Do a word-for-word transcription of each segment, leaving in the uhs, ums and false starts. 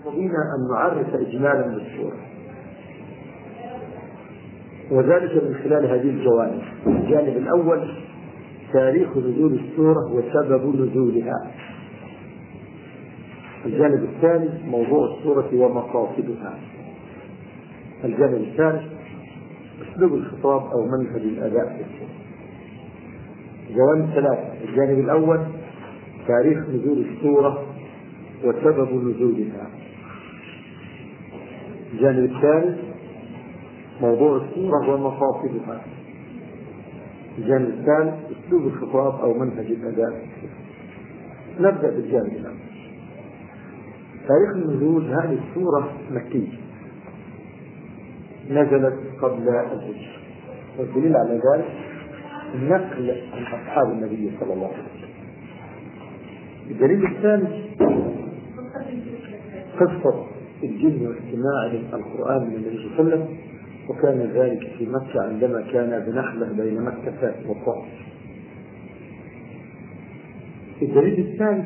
بنا أن نعرف إجمالا بالسورة، وذلك من خلال هذه الجوانب. الجانب الأول تاريخ نزول السورة وسبب نزولها. الجانب الثاني موضوع السورة ومقاصدها. الجانب الثالث أسلوب الخطاب أو منهج الأداء في السورة. جوانب ثلاثة: الجانب الأول تاريخ نزول السورة وسبب نزولها. الجانب الثالث موضوع السورة ومقاصدها. الجانب الثالث أسلوب الخطاب أو منهج الأداء. نبدأ بالجانب الأول. تاريخ النزول: هذه السورة مكية نزلت قبل الهجرة، والدليل على ذلك النقل عن أصحاب النبي صلى الله عليه وسلم. الدليل الثاني قصة الجن واستماع القرآن من النبي صلى الله عليه وسلم، وكان ذلك في مكة عندما كان بنخلة بين مكة والطائف. الدليل الثالث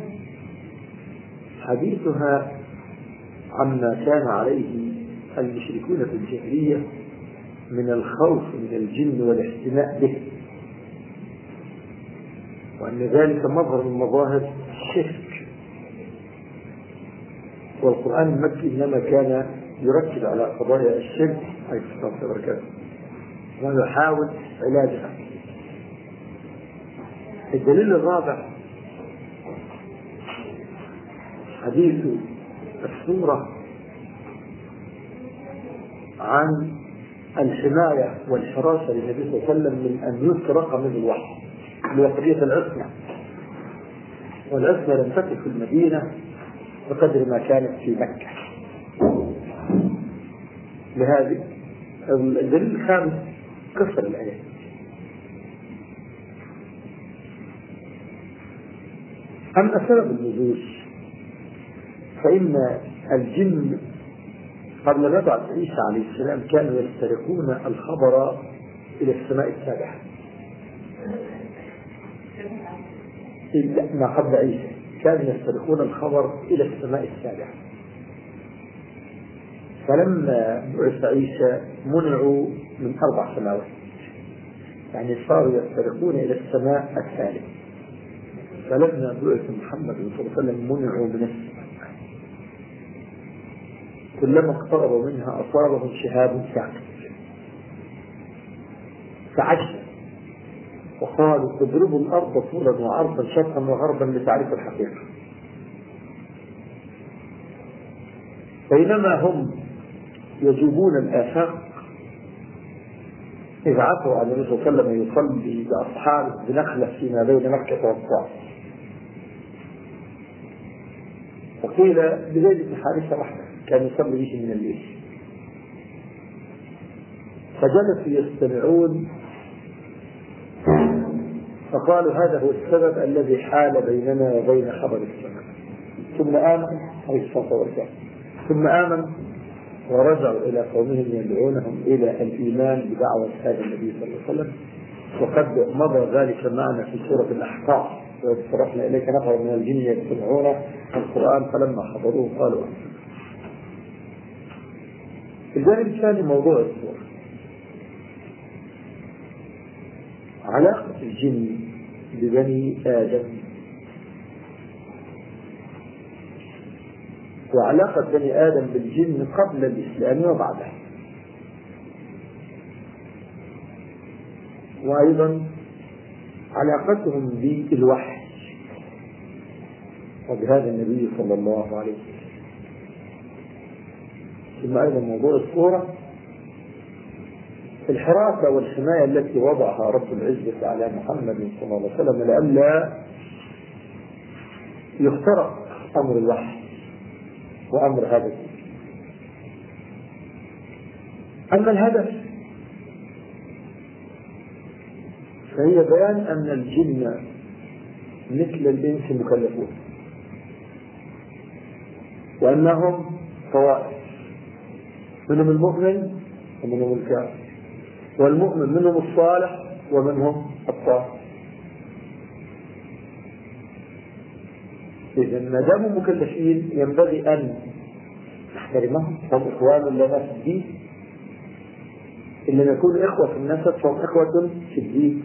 حديثها عما كان عليه المشركون في الجاهلية من الخوف من الجن والاحتماء به، وأن ذلك مظهر من مظاهر الشرك. والقرآن المكي إنما كان يركز على قضايا الشرك عليه الصلاة والسلام ويحاول علاجها. الدليل الرابع حديث السورة عن الحماية والحراسة للنبي صلى الله عليه وسلم من أن يسرق منه الوحي، لوقضية العصمة. والعصمة لم تكن في المدينة بقدر ما كانت في مكة. لهذه الدليل الخامس قصة الآيات. أما سبب النزول فإن الجن قبل مبعث عيسى عليه السلام كانوا يسترقون الخبر إلى السماء السابعة. ما قبل عيسى كانوا يسترقون الخبر إلى السماء السابعة، فلما بعث عيسى منعوا من أربع سماوات، يعني صاروا يسترقون إلى السماء الثالثة. فلما بعث محمد صلى الله عليه وسلم منعوا من السماء، كلما اقتربوا منها أصابهم شهاب ثاقب فعجزوا وقالوا اضربوا الأرض طولا وعرضا شرقا وغربا لتعرفوا الحقيقة. بينما هم يجوبون الآفاق إذ عثروا على النبي صلى الله عليه وسلم يصلي بأصحابه بنخلة فيما بين مكة والطائف، فقيل بزيد بن حارثة وحده كان يصلي به من الليل، فجلسوا يستمعون فقالوا هذا هو السبب الذي حال بيننا وبين خبر السماء. ثم آمن عليه الصلاة والسلام ثم آمن ورجعوا إلى قومهم يدعونهم إلى الإيمان بدعوة هذا النبي صلى الله عليه وسلم. وقد مضى ذلك معنا في سورة الأحقاف: وإذ صرفنا إليك نفر من الجن يستمعون القرآن فلما حضروه قالوا أنصتوا. الجانب الثاني موضوع السورة: علاقة الجن ببني آدم وعلاقة بني آدم بالجن قبل الإسلام وبعده، وأيضا علاقتهم بالوحي وبهذا النبي صلى الله عليه وسلم. ثم أيضا موضوع السورة الحراسة والحماية التي وضعها رب العزة على محمد صلى الله عليه وسلم لئلا يخترق أمر الوحي وأمر هذا الدين. أما الهدف فهي بيان أن الجن مثل الإنس مكلفون، وأنهم طوائف، منهم المؤمن ومنهم الكافر، والمؤمن منهم الصالح ومنهم الطالح. إذا ما داموا مكلفين ينبغي أن نحترمهم، هم إخوان لنا في الدين. إن لم يكونوا إخوة في النسب فهم إخوة في الدين.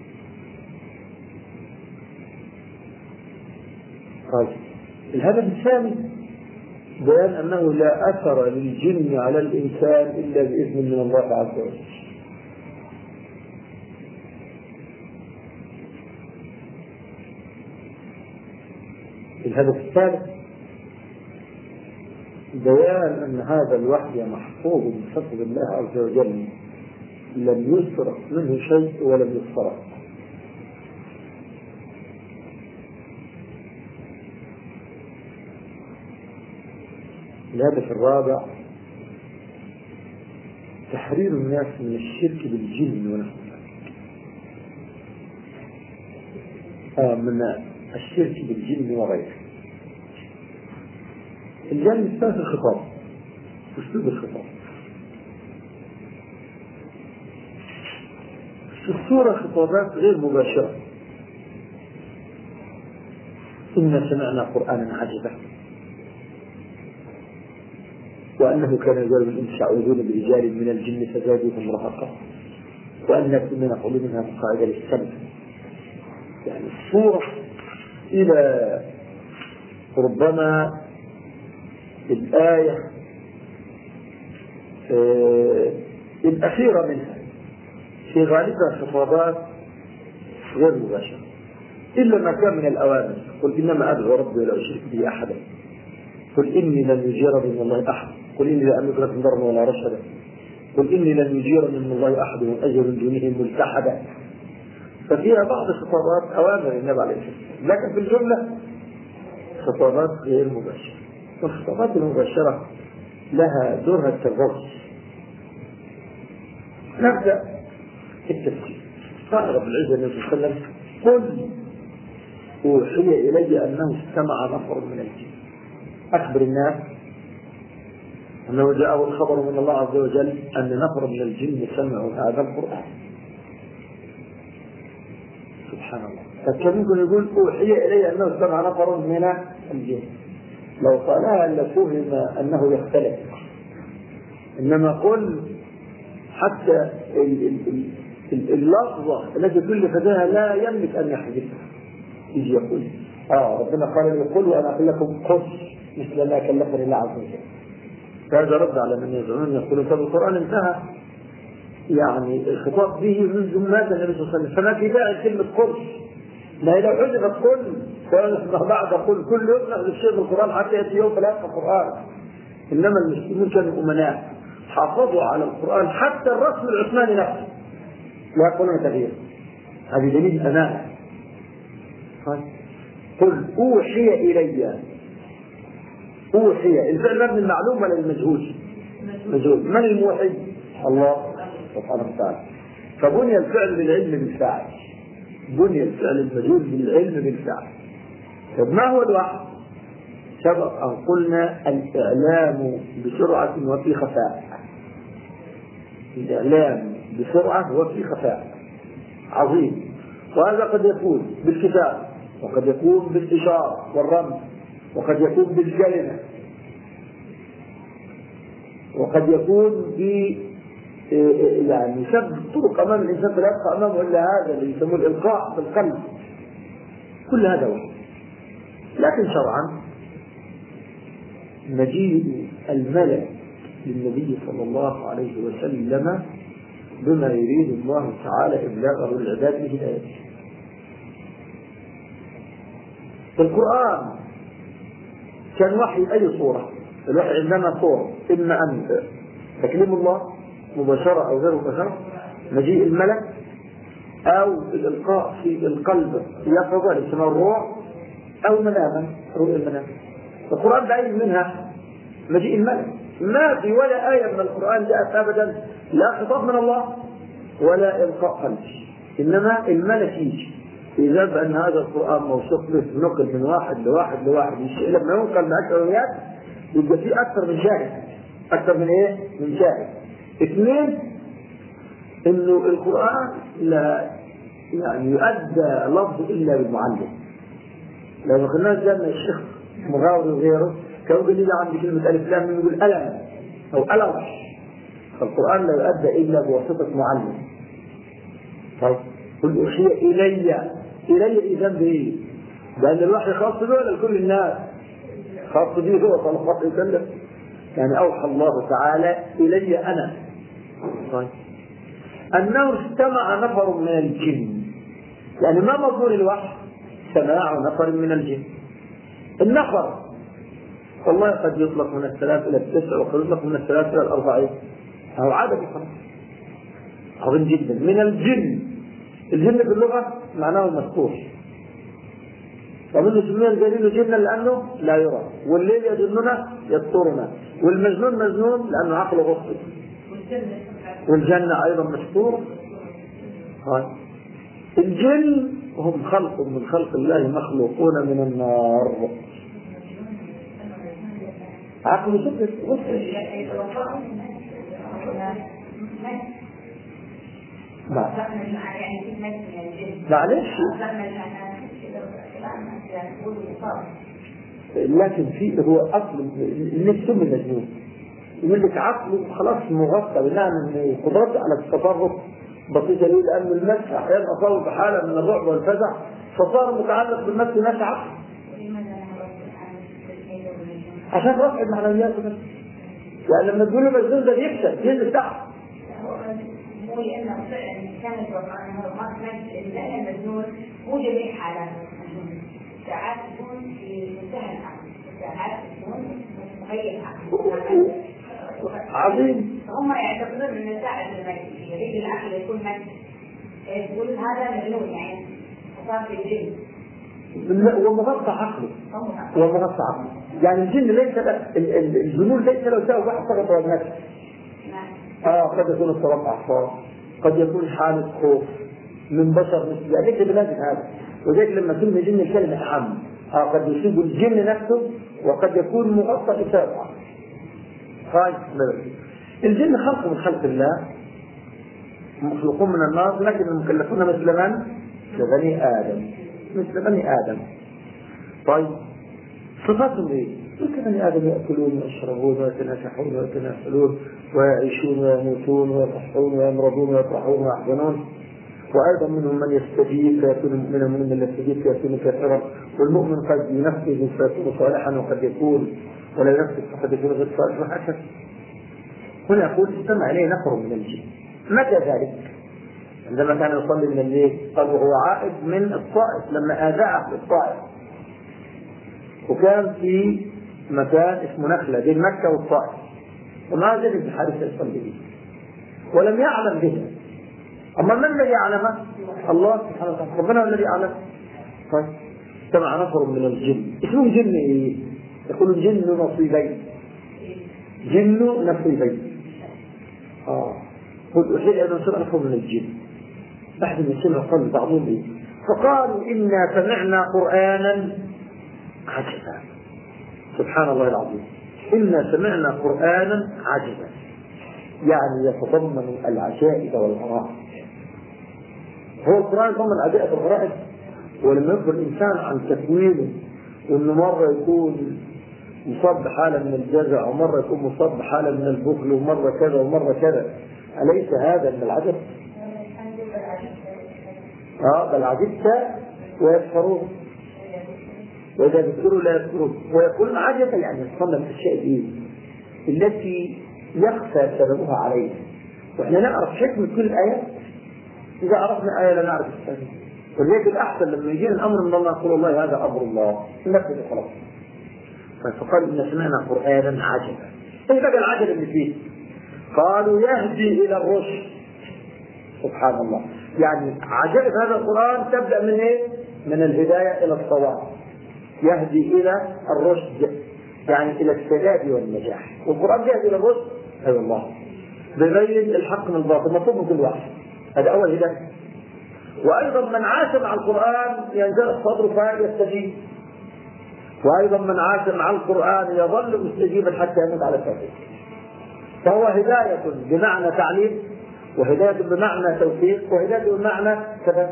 طيب الهدف الثاني بيان أنه لا أثر للجن على الإنسان إلا بإذن من الله عز وجل. الهدف الثالث بيان أن هذا الوحي محفوظ بحفظ الله عز وجل، لم يسرق منه شيء ولم يسرق. الهدف الرابع تحرير الناس من الشرك بالجن ونحو آه من الشرك بالجن وغيره. الجانب الثالث الخطاب، أسلوب الخطاب. في الصورة خطابات غير مباشرة: إنا سمعنا قرآنا عجبا، وأنه كان رجال من الإنس يعوذون برجال من الجن فزادوهم رهقا، وأن كنا نقول منها مقاعد للسمع. يعني الصورة إلى ربما الآية آه الأخيرة منها في غالبها خطابات غير مباشرة، إلا ما كان من الأوامر: قل إنما أدعو ربي ولا أشرك به أحدا، قل إني لن يجيرني من الله أحد، قل إني لا أملك لكم ضرا ولا رشدا، قل إني لن يجيرني من الله أحد من أجر من دونه ملتحدا. ففيها بعض الخطابات أوامر النبي عليه الصلاة والسلام، لكن في الجملة خطابات غير مباشرة. والخطابات المباشرة لها دورها التغرس. نبدأ التفسير. قال رب العزة النبي صلى الله عليه وسلم: قل أوحي إلي أنه استمع نفر من الجن. أخبر الناس أنه جاءه الخبر من الله عز وجل أن نفر من الجن سمعوا هذا القرآن. سبحان الله. فكان يمكن يقول أوحي إلي أنه استمع نفر من الجن، لو قالها لفهم أنه يختلف. إنما قل حتى اللفظة التي تدل فيها لا يملك أن يحدثها. يجي يقول آه ربنا قال لي قل وأنا أقول لكم قل مثل ما كلفني الله عز وجل. فهذا رد على من يزعمون يقولون طب القرآن انتهى، يعني الخطاب به منذ مات النبي صلى الله عليه وسلم، فما في داعي كلمة قل. ما لو حذفت قل فما بعد قل كل يوم نحن الشيء بالقرآن حتى يأتي يوم فلا يبقى القرآن. إنما المسلمين كانوا أمناء حافظوا على القرآن حتى الرسم العثماني نفسه لا يقولون تغيير. هذه دليل أمانة. قل أوحي إلي. أوحي الفعل مبني المعلوم ولا المجهول؟ مجهول. من الموحي؟ الله سبحانه وتعالى. فبني الفعل بالعلم بالفاعل، بني الفعل المجهول بالعلم بالفعل. طب ما هو الوحي؟ سبق أن قلنا الإعلام بسرعة وفي خفاء. الإعلام بسرعة وفي خفاء عظيم، وهذا قد يكون بالكتاب، وقد يكون بالإشارة والرمز، وقد يكون بالكلمة، وقد يكون ب يعني سبب طرق أمام الإنسان فلا يبقى أمامه إلا هذا اللي يسموه الإلقاء بالقلب. كل هذا وحي. لكن شرعا مجيء الملك للنبي صلى الله عليه وسلم بما يريد الله تعالى إبلاغه للعباد به الآيات. في القرآن كان وحي أي صورة. الوحي عندنا صورة: إما أن تكليم الله مباشرة أو غير مباشرة، مجيء الملك، أو الإلقاء في القلب يقظة لسماء الروح، أو مناما رؤيا المنام. القرآن بعيد منها مجيء الملك. ما في ولا آية من القرآن جاءت أبدا لا خطاب من الله ولا إلقاء قلب، إنما الملك يجي. إذا بأن هذا القرآن موثوق به نقل من واحد لواحد لواحد، لما ينقل مع الأوليات يبقى فيه أكثر من شاهد. أكثر من إيه؟ من شاهد. اثنين، إنه القرآن لا يعني يؤدى لفظ إلا بالمعلم. لو ما كناش جاءنا الشيخ مغاوري وغيره كون قليل عندي كلمة ألف لام ميم يقول ألم أو ألم. فالقرآن لا يؤدى إلا بواسطة معلم. طيب قل أوحي إلي، إلي إذن بإيه؟ لأن الوحي خاص به ولا لكل الناس؟ خاص به هو صلى الله عليه وسلم. يعني أوحى الله تعالى إلي أنا. طيب أنه استمع نفر من الجن، يعني ما مضمون الوحي؟ سماع نفر من الجن. النفر والله قد يطلق من الثلاث إلى التسع وقد يطلق من الثلاث إلى الأربعين، أو عدد خمس عظيم جدا من الجن. الجن في اللغة معناه المذكور، ومن يسميه الجليل جنا لأنه لا يرى، والليل يجننا يسترنا، والمجنون مجنون لأنه عقله غصب، والجنة أيضا مستور. الجن هم خلق من خلق الله مخلوقون من النار. عقل شكل غصب معلش، لكن في هو أصل النفس من المجنون يقول لك عقله خلاص مغطى بناء من قدرته على التصرف بسيطة ليه؟ لأن النفس أحيانا أصاب بحالة من الرعب والفزع فصار متعلق بالنفس نفس عقل عشان رفع المعنويات. يعني لما تقول له مجنون ده بيكسب ينزل تحت. مو لأنه فعلا كانت وقعنا لأن المجنون مو جميع حالات المجنون، ساعات تكون في منتهى العقل، ساعات تكون مغير عقل. عظيم. هم يعتقدون أن ساعة لما يريد العقل يكون مجنون يقول هذا مجنون، يعني صار في الجن. هو مغطى عقله، هو مغطى عقله. يعني الجن ليس الجنون ليس لو ساوى واحد فقط هو النفس. آه قد يكون اضطراب أعصاب، قد يكون حالة خوف من بشر مثل يعني ليس بلازم هذا. وذلك لما كلمة جن الكلمة عامة، آه قد يصيب الجن نفسه وقد يكون مغطى بسبب خايف. الجن خلق من خلق الله مخلوقون من النار، لكن المكلفون مثل من؟ بني آدم، مثل بني آدم. طيب صفاتهم ايه؟ مثل بني آدم يأكلون ويشربون ويتناكحون ويتناسلون ويعيشون ويموتون ويصحون ويمرضون ويفرحون ويحزنون. وأيضا منهم من يستجيب فيكون منهم من يستجيب فيكون كافرا، والمؤمن قد ينفذ فيكون صالحا وقد يكون ولا ينفذ فقد يكون غير صالح وهكذا. هنا يقول استمع إليه نفر من الجن. متى ذلك؟ عندما كان يصلي من الليل، قال وهو عائد من الطائف لما آذاه في الطائف، وكان في مكان اسمه نخلة بين مكة والطائف، وما زال ابن حارثة يصلي به ولم يعلم به. أما من الذي يعلمه؟ الله سبحانه وتعالى، ربنا الذي يعلم. طيب سمع نفر من الجن. اسمه جن ايه؟ يقول الجن نصيبين، جن نصيبين. اه قل أحيل أن نصير نفر من الجن. بعد ما سمع قال بعضهم ايه؟ فقالوا إنا سمعنا قرآنا عجبا. سبحان الله العظيم، إنا سمعنا قرآنا عجبا، يعني يتضمن العجائب والغرائب. هو القرآن يتضمن العجائب والغرائب، ولما يخبر الإنسان عن تكوينه وإنه مرة يكون مصاب بحالة من الجزع ومرة يكون مصاب بحالة من البخل ومرة كذا ومرة كذا، أليس هذا من العجب؟ آه بل عجبت ويسخرون وإذا ذكروا لا يذكرون ويقولون عجبا، يعني يتصنع من الأشياء دي التي يخفى سببها علينا، وإحنا نعرف حكمة كل آية. إذا عرفنا آية لا نعرف الثانية، ولذلك الأحسن لما يجينا الأمر من الله نقول والله هذا أمر الله نفذ خلاص. فقال إن سمعنا قرآنا عجبا. إيه بقى العجب اللي فيه؟ قالوا يهدي إلى الرشد. سبحان الله، يعني عجائب هذا القرآن تبدأ من إيه؟ من الهداية إلى الصواب، يهدي إلى الرشد يعني إلى السداد والنجاح. والقرآن يهدي إلى الرشد أي أيوة الله، بيبين الحق من الباطل، مطلوب من كل واحد. هذا أول هداية. وأيضا من عاش مع القرآن ينزل صدره فيستجيب، وأيضا من عاش مع القرآن يظل مستجيبا حتى يموت على التوحيد. فهو هداية بمعنى تعليم، وهداية بمعنى توفيق، وهداية بمعنى كذا.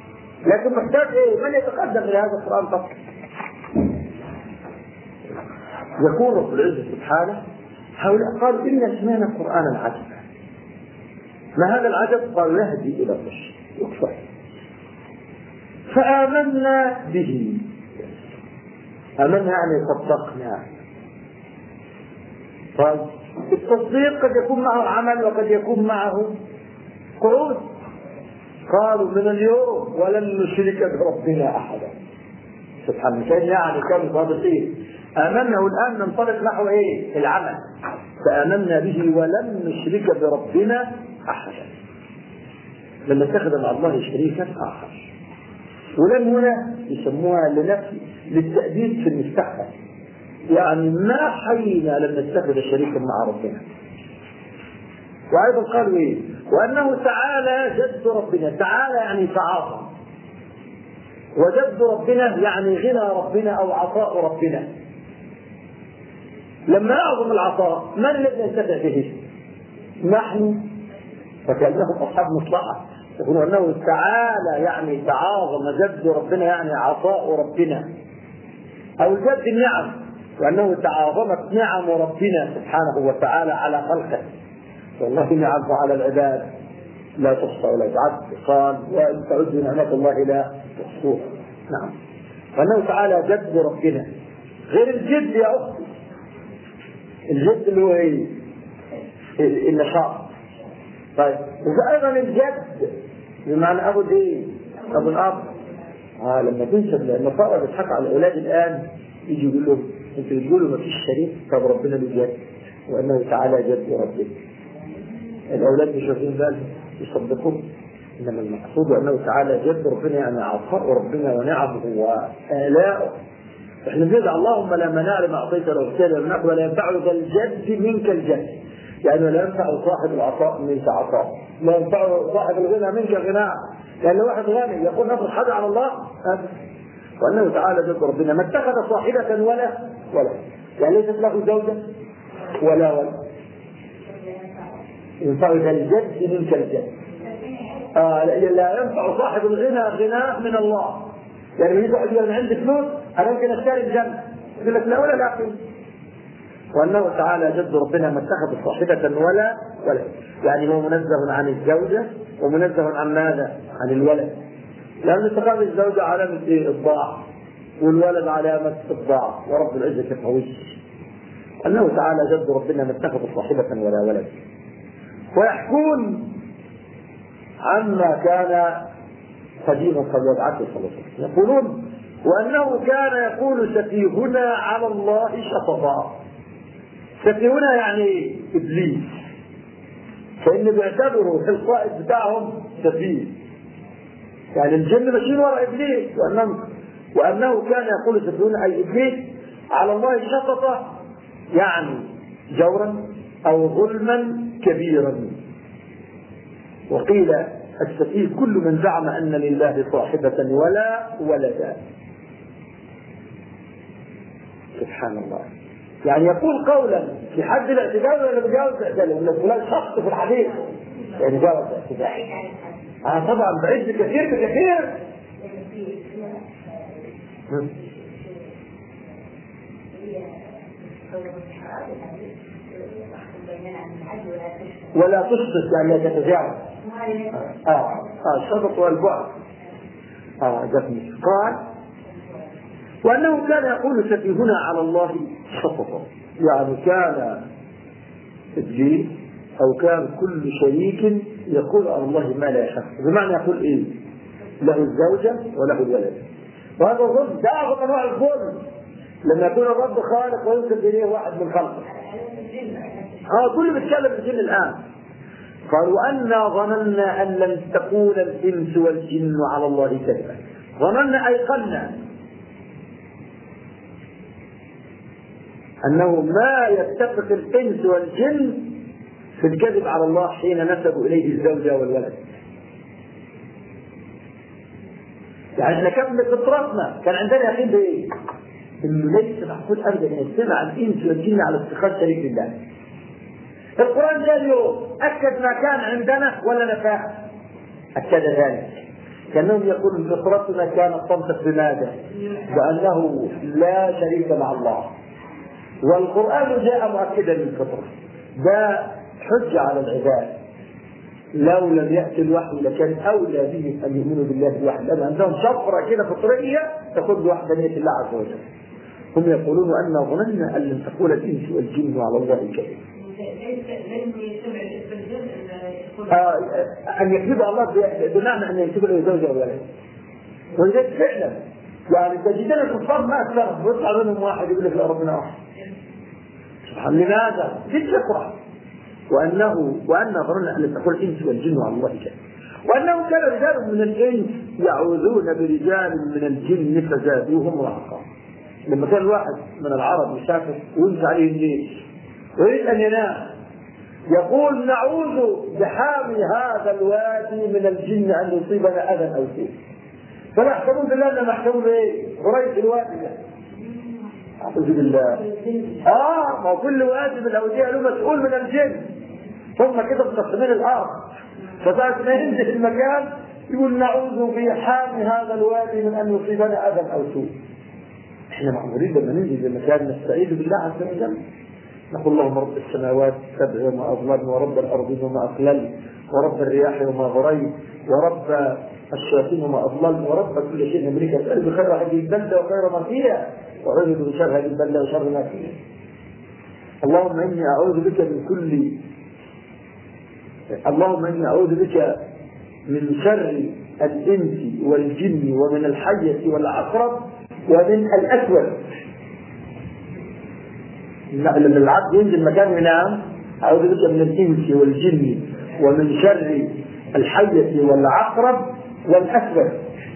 لكن محتاج إيه؟ من يتقدم إلى هذا القرآن فقط. يقول رب العزة سبحانه هؤلاء قالوا إن سمعنا قرآنا عجبا، ما هذا العجب؟ قالوا يهدي إلى الرشد يكفر فآمنا به. آمنا يعني صدقنا. طيب التصديق قد يكون معه عمل وقد يكون معه قعود. قالوا من اليوم ولن نشرك بربنا أحدا. سبحان الله، يعني كانوا صادقين. آمنا والآن ننطلق نحو إيه؟ العمل. فآمنا به ولن نشرك بربنا أحدا. لما اتخذ مع الله شريكا آخر. ولم هنا يسموها لنفي للتأديب في المستقبل، يعني ما حينا لم نتخذ شريكا مع ربنا. وأيضا قالوا إيه؟ وأنه تعالى جد ربنا. تعالى يعني تعاظم، وجد ربنا يعني غنى ربنا أو عطاء ربنا. لما أعظم العطاء من الذي ينتفع به؟ نحن. فكأنهم أصحاب مصلحة. يقولون أنه تعالى يعني تعاظم، جد ربنا يعني عطاء ربنا، أو جد النعم، وأنه تعاظمت نعم ربنا سبحانه وتعالى على خلقه. والله نعم على العباد لا تحصى ولا تعد. قال وإن تعدوا نعمة الله لا تحصوها. نعم. وأنه تعالى جد ربنا غير الجد يا أختي. الجد اللي هو إيه؟ النشاط. طيب وأيضا الجد بمعنى أبو الإيه؟ أبو الأب. آه لما تنسب النصارى بيضحكوا على الأولاد الآن، يجي يقول لهم أنتوا بتقولوا ما فيش شريك، طب ربنا له جد، وأنه تعالى جد ربنا. الأولاد مش واخدين بالهم يصدقون، إنما المقصود أنه تعالى جد ربنا يعني عطاء ربنا ونعمه وآلاؤه. إحنا بندعي اللهم لا منع لما أعطيت لو اغتال المنع ولا ينفع ذا الجد منك الجد، يعني لا ينفع صاحب العطاء منك عطاء، لا ينفع صاحب الغنى منك غنى، لأن واحد غني يقول نفرض حاجة على الله أبدا. وأنه تعالى جد ربنا ما اتخذ صاحبة ولا ولا يعني ليست له زوجة ولا ولد، ينفع ذا الجد منك الجد. آه لا ينفع صاحب الغنى غنى من الله، يعني يجي واحد يقول أنا عندي فلوس أنا ممكن أشتري الجنة، يقول لك لا ولا لا. وأنه تعالى جد ربنا ما اتخذ صاحبة ولا ولد، يعني هو منزه عن الزوجة ومنزه عن ماذا؟ عن الولد، لأن اتخاذ الزوجة علامة الضعف والولد علامة الضعف، ورب العزة قوي. أنه تعالى جد ربنا ما اتخذ صاحبة ولا ولد. ويحكون عما كان قديما قبل العهد صلى الله عليه وسلم، يقولون وأنه كان يقول سفيهنا على الله شططا. سفيهنا يعني إبليس، فإن بيعتبروا في القائد بتاعهم سفيه، يعني الجن ماشيين وراء إبليس. وأنه, وأنه كان يقول سفيهنا أي إبليس على الله شططا، يعني جورا أو ظلما كبيرا. وقيل السفيه كل من زعم أن لله صاحبة ولا ولدا. سبحان الله، يعني يقول قولا في حد الاعتدال ولا بجاوز الاعتدال، ولا فلان شخص في الحديث يعني جاوز الاعتدال. اه طبعا بعيد بكثير بكثير. ولا تشطط يعني لا تتجاوز. اه اه الشطط والبعد. اه جفني. قال وأنه كان يقول سفيهنا على الله شططا، يعني كان إبليس أو كان كل شريك يقول على الله ما لا يحق، بمعنى يقول إيه؟ له الزوجة وله الولد. وهذا ظلم، ده أعظم أنواع الظلم، لما يكون الرب خالق وينسب إليه واحد من خلقه. اه كل بيتكلم الجن الآن. قالوا أنا ظننا أن لن تقول الإنس والجن على الله كذبا. ظننا أيقنا أنه ما يتفق الإنس والجن في الكذب على الله حين نسبوا إليه الزوجة والولد. يعني احنا كان بفطرتنا كان عندنا يقين بإيه؟ إنه ليس معقول أبدا أن يجتمع الإنس والجن على اتخاذ شريك لله. القرآن جاء اليوم أكد ما كان عندنا ولا نفاه؟ أكد ذلك، كأنهم يقولون فطرتنا كانت تنطق بماذا؟ بأنه لا شريك مع الله. والقرآن جاء مؤكدا للفطرة. ده حجة على العباد، لو لم يأتي الوحي لكان أولى بهم أن يؤمنوا بالله الوحي، لأن عندهم شفرة كده فطرية تقول بوحدانية الله عز وجل. هم يقولون أن ظننا أن لن تقول الإنس والجن على الله كذب. آه أن يكذب الله بمعنى أن يكذب له زوجة ولا ولد. ولذلك فعلا يعني تجدون الكفار ما أكثرهم، ويطلع منهم واحد يقول لك لا ربنا واحد. سبحان لماذا؟ دي الفطرة. وأنه وأن ظننا أن لن تقول الإنس والجن على الله كذب. وأنه كان رجال من الإنس يعوذون برجال من الجن فزادوهم رهقا. لما كان الواحد من العرب يسافر ويمشي عليه الليل ويريد أن ينام يقول نعوذ بحامي هذا الوادي من الجن أن يصيبنا أذى أو سوء. فنحكمون بالله أننا محكمون بإيه؟ قريش الوادي ده. أعوذ بالله. آه ما كل وادي من الأودية له مسؤول من الجن. هم كده مقسمين الأرض. فساعة ما ينزل المكان يقول نعوذ بحامي هذا الوادي من أن يصيبنا أذى أو سوء. احنا مأمورين لما ننزل المكان نستعيذ بالله عز وجل. نقول اللهم رب السماوات السبع وما أضلل، ورب الأرض وما أقلل، ورب الرياح وما ضريت، ورب الشياطين وما أضلل، ورب كل شيء نملك. أسأل بخير هذه البلدة وخير ما فيها، وأعوذ بشر هذه البلدة وشر ما فيها. اللهم إني أعوذ بك من كل اللهم إني أعوذ بك من شر الإنس والجن ومن الحية والعقرب ومن الأسود. لما العبد ينزل مكان ينام أعوذ بك من الإنس والجن ومن شر الحية والعقرب والأسود.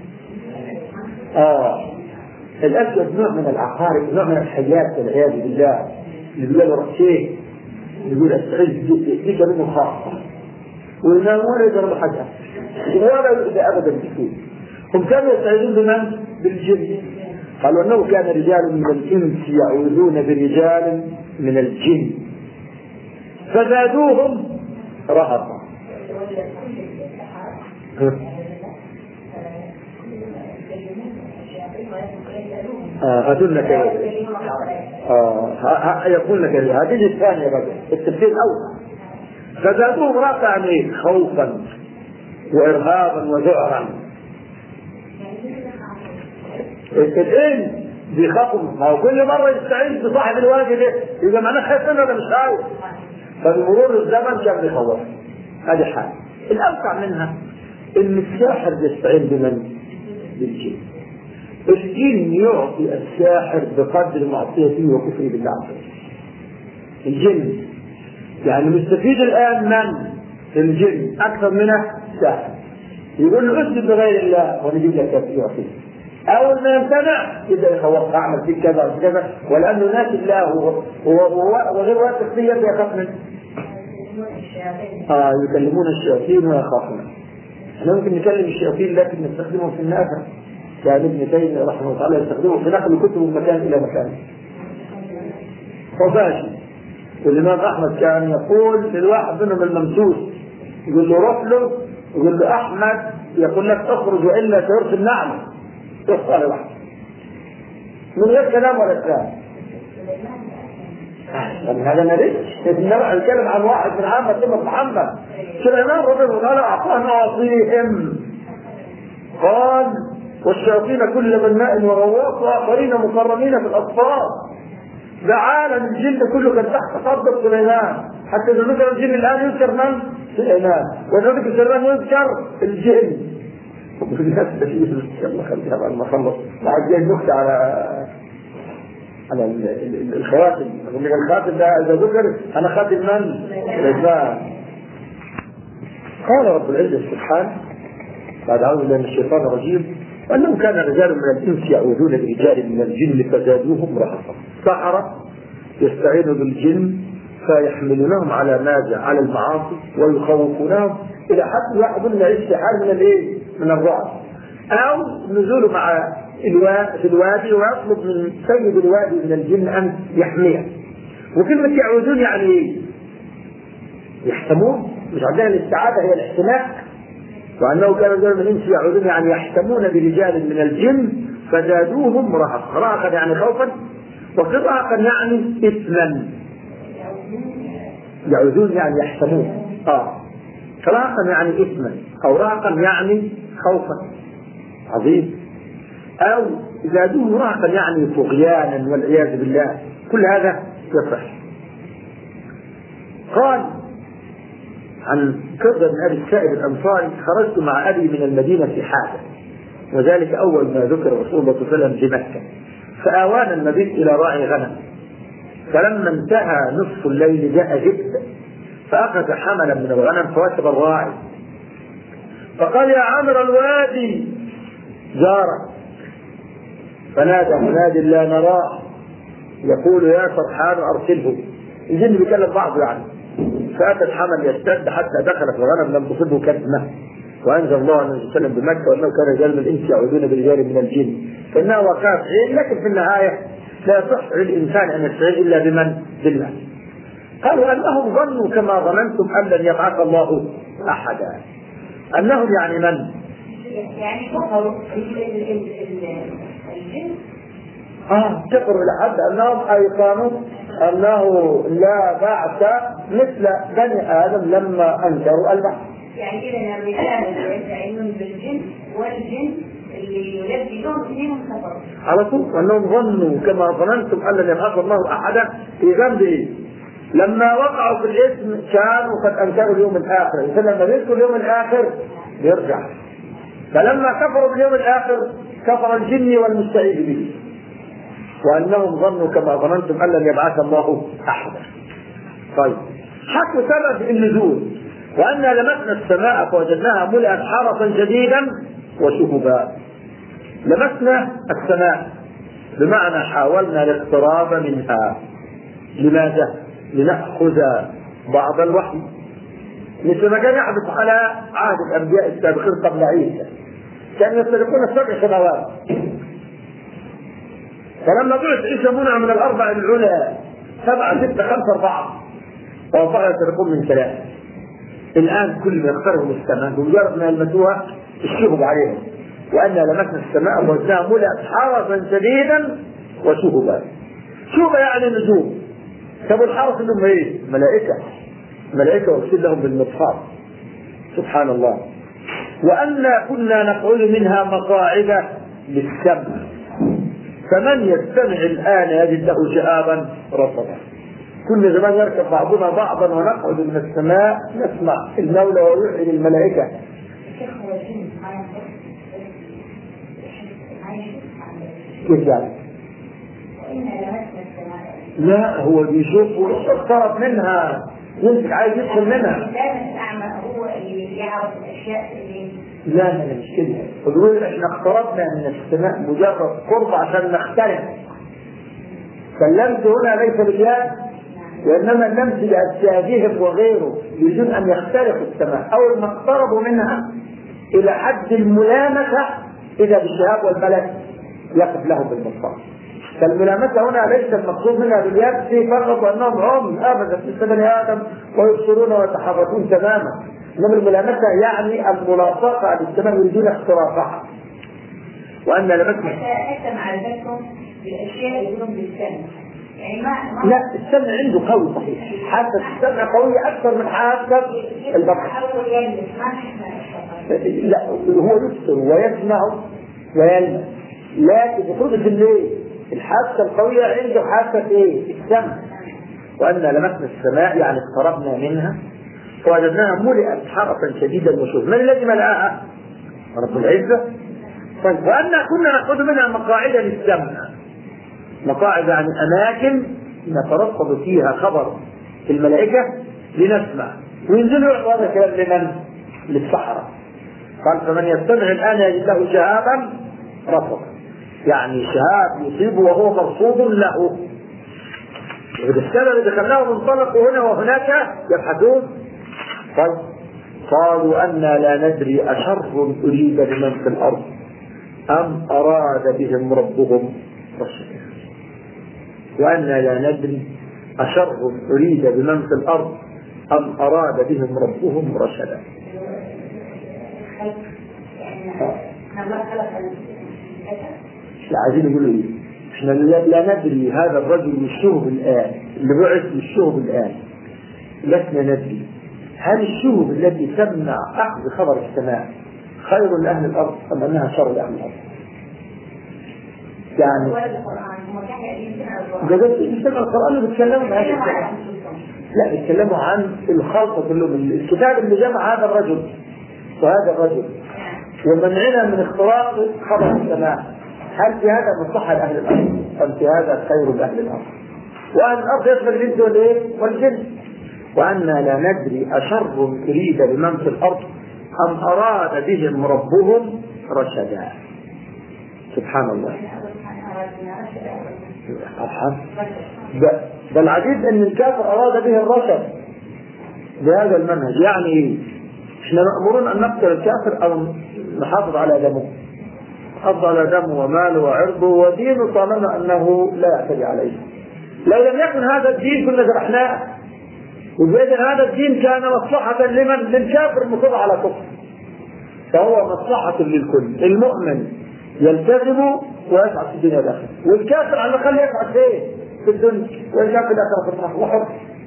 آه الأسود نوع من العقارب، نوع من الحيات والعياذ بالله. اللي بيقول له رشيد يقول استعيذ بك منه خاصة وينام ولا يضرب حاجة ولا يؤذى أبدا بسوء. هم كانوا يستعيذون بمن؟ بالجن. قالوا أنه كان رجال من الإنس يعوذون برجال من الجن فزادوهم رهقا. هاتوا لك يقول لك هذه الثانية بقى التفسير الأول. فزادوهم رهقا يعني خوفا وإرهابا وذعرا. الإنس بيخافوا، ما هو كل مرة يستعيذ بصاحب الوادي ده إذا معناه خايف منه ولا مش خايف. فبمرور الزمن كان بيخوف. هذه حاجة. الأوسع منها إن الساحر يستعين بمن؟ بالجن. الجن يعطي الساحر بقدر معصيته وكفره بالله عز وجل. الجن يعني مستفيد الآن من؟ الجن أكثر منه الساحر. يقول له اسجد لغير الله ونجيب لك يعطيه. أول ما يمتنع يبدأ يخوف أعمل فيك كذا وكذا، ولأنه ناس الله وغير واثق فيه يبدأ يخاف منه. آه يكلمون الشياطين ويخافون. احنا ممكن نكلم الشياطين لكن نستخدمهم في النافع. كان ابن تيمية رحمه الله تعالى يستخدمهم في نقل الكتب من مكان إلى مكان. ففاشي. والإمام أحمد كان يقول للواحد منهم الممسوس يقول له روح له يقول له أحمد يقول لك تخرج وإلا تورث النعمة. تخطأ لوحده من غير كلام ولا كلام. هذا نبي إنما الكلام عن واحد من عامة أمة محمد. سليمان رضي الله عنه أعطاه نواصيهم قال والشياطين كل بناء وغواص وآخرين مكرمين في الأصفاد. ده عالم الجن كله كان تحت قبضة سليمان، حتى إذا ذكر الجن الآن يذكر من؟ سليمان، وإذا ذكر سليمان يذكر الجن. يلا خليها بعد ما خلص بعد جاي النكتة على على الخواتم. الخاتم ده إذا ذكر أنا خاتم من؟ سليمان. قال رب العزة سبحانه بعد أعوذ بالله من الشيطان الرجيم أنه كان رجال من الإنس يعوذون برجال من الجن فزادوهم رهقا. سحرة يستعينوا بالجن فيحملونهم على ماذا؟ على المعاصي ويخوفونهم إلى حد واحد منهم يعيش في حال من الإيه؟ من الرعب، أو نزوله مع في الوادي ويطلب من سيد الوادي من الجن أن يحميه. وكلمة يعوذون يعني إيه؟ يحتمون. مش عندنا الاستعاذة هي الاحتماء. وأنه كان رجال من الإنس يعوذون يعني يحتمون برجال من الجن فزادوهم رهقا. رهقا يعني خوفا وقراءة يعني إثما، يعوذون يعني يحسنون. آه قراءة يعني إثما، أو راقا يعني خوفا عظيم، أو زادوه راقا يعني طغيانا والعياذ بالله. كل هذا يصح. قال عن كرد بن أبي السائب الأنصاري: خرجت مع أبي من المدينة في حاجة، وذلك أول ما ذكر رسول الله صلى الله عليه وسلم بمكة، فآوانا المبيت إلى راعي غنم، فلما انتهى نصف الليل جاء جد فأخذ حملا من الغنم فوثب الراعي، فقال: يا عمرو الوادي جارة، فنادى منادي لا نراه يقول: يا سرحان أرسله. الجن بيكلم بعضه يعني. فأتى الحمل يشتد حتى دخل في الغنم لم تصبه كدمة، وأنزل الله عليه وسلم بمكة: وأنه كان رجال من الإنس يعودون برجال من الجن، فإنه وقع فعل، لكن في النهاية لا يصح للإنسان أن يستعين إلا بمن؟ بالله. قالوا: أنهم ظنوا كما ظننتم أن لن يبعث الله أحدا. أنهم يعني من؟ يعني كفروا الجن. آه كفروا لحد أنهم أيقنوا أنه لا بعث مثل بني آدم لما أنكروا البعث. يعني إذا الرجال اللي يستعينون بالجن والجن اللي يلبسون فيهم كفروا على طول. أنهم ظنوا كما ظننتم أن لن يبعث الله أحدا في ذنب إيه؟ لما وقعوا في الاسم كانوا قد أنكروا اليوم الآخر، فلما يذكروا اليوم الآخر يرجع. فلما كفروا باليوم الآخر كفر الجن والمستعين به، وأنهم ظنوا كما ظننتم أن لن يبعث الله أحدا. طيب، حكوا سبب النزول: وأنا لمسنا السماء فوجدناها ملئت حرسا جديدا وشهبا. لمسنا السماء بمعنى حاولنا الاقتراب منها. لماذا؟ لنأخذ بعض الوحي، مثل ما كان يحدث على عهد الأنبياء السابقين قبل عيسى، كانوا يستغرقون السبع سنوات. فلما بعث عيسى منع من الأربع العلى سبعة ستة خمسة أربعة، وأربعة يستغرقون من ثلاثة. الآن كل ما يقتربوا من السماء بمجرد ما يلمسوها الشهب عليهم. وأنا لمسنا السماء فوجدناها ملئت حرسا شديدا وشهبا. شهبا يعني نجوم. طب الحرس اللي هم ايه؟ ملائكة. ملائكة وارسل لهم بالمصحف. سبحان الله. وأنا كنا نقعد منها مقاعد للسمع، فمن يستمع الآن يجد له شهابا رصدا. كل زمان يركب بعضنا بعضا ونقعد من السماء نسمع المولى ويوحي للملائكة. كيف يعني؟ لا، هو بيشوف اقترب منها، يمسك عايز يدخل منها. هو اللي يعرف الاشياء اللي لا لا مش كده. فبيقول احنا اقتربنا من السماء مجرد قرب عشان نختلف. فاللمس هنا ليس باليد، وانما اللمس باجسادهم وغيره، يريدون ان يخترقوا السماء. اول ما اقتربوا منها الى حد الملامسه اذا بالشهاب والملك يقف لهم بالمصطلح. فالملامسه هنا ليس المقصود منها باليد، في فرق وانهم هم ابدا في بني ادم ويبصرون ويتحركون تماما. انما الملامسه يعني الملاصقه للسماء، يريدون اختراقها. وان لمسنا حتى معرفتهم بالاشياء اللي يقولون بالسمع. يعني ما لا، السمع عنده قوي صحيح، حاسه السمع قويه اكثر من حاسه البصر. لا، هو يبصر ويسمع ويلمس، لكن المفروض في الليل الحاسه القويه عنده حاسه ايه؟ السمع. وان لمسنا السماء يعني اقتربنا منها فوجدناها ملئت حرسا شديدا وشهبا. من الذي ملأها؟ رب العزه. طيب، وأن كنا نأخذ منها مقاعد للسمع. مقاعد يعني أماكن نترصد فيها خبر الملائكة لنسمع، وينزلوا يعطوا هذا الكلام لمن؟ للسحرة. قال: فمن يستمع الآن يجد له شهابا رصدا، يعني شهاب يصيبه وهو مرصود له. وبالسبب إذا خلاهم انطلقوا هنا وهناك يبحثون. طيب، قالوا: أنا لا ندري أشر أريد بمن في الأرض أم أراد بهم ربهم رشدا. وأنا لا ندري أشر أريد بمن في الأرض أم أراد بهم ربهم رشدا. الله خلق لا، عايزين يقولوا إيه؟ احنا لا ندري هذا الرجل الشهب الآن اللي بعث للشهب الآن، لسنا ندري هل الشهب التي تمنع أخذ خبر السماء خير لأهل الأرض أم أنها شر لأهل الأرض؟ يعني جدت يسمع القرآن بيتكلموا عن هذا الكلام، لا بيتكلموا عن الخلطة كلهم، الكتاب اللي جمع هذا الرجل وهذا الرجل ومنعنا من اختراق خبر السماء، هل في هذا مصلحة لأهل الأرض أم في هذا خير لأهل الأرض؟ وأهل الأرض يشمل الإنس والإيه؟ والجن. وأنا لا ندري أشر أريد بمن في الأرض أم أراد بهم ربهم رشدا. سبحان الله. بل العجيب أن الكافر أراد به الرشد بهذا المنهج. يعني إيه؟ إحنا مأمورون أن نقتل الكافر أو نحافظ على دمه، نحافظ على دمه وماله وعرضه ودينه طالما أنه لا يعتدي عليه. لو لم يكن هذا الدين كنا جرحناه، وبإذن هذا الدين كان مصلحة لمن؟ للكافر المصر على كفر، فهو مصلحة للكل. المؤمن يلتزم ويسعد في الدنيا والآخرة، والكافر على الأقل يسعد فين؟ في الدنيا، والكافر في الآخرة في النار وحر.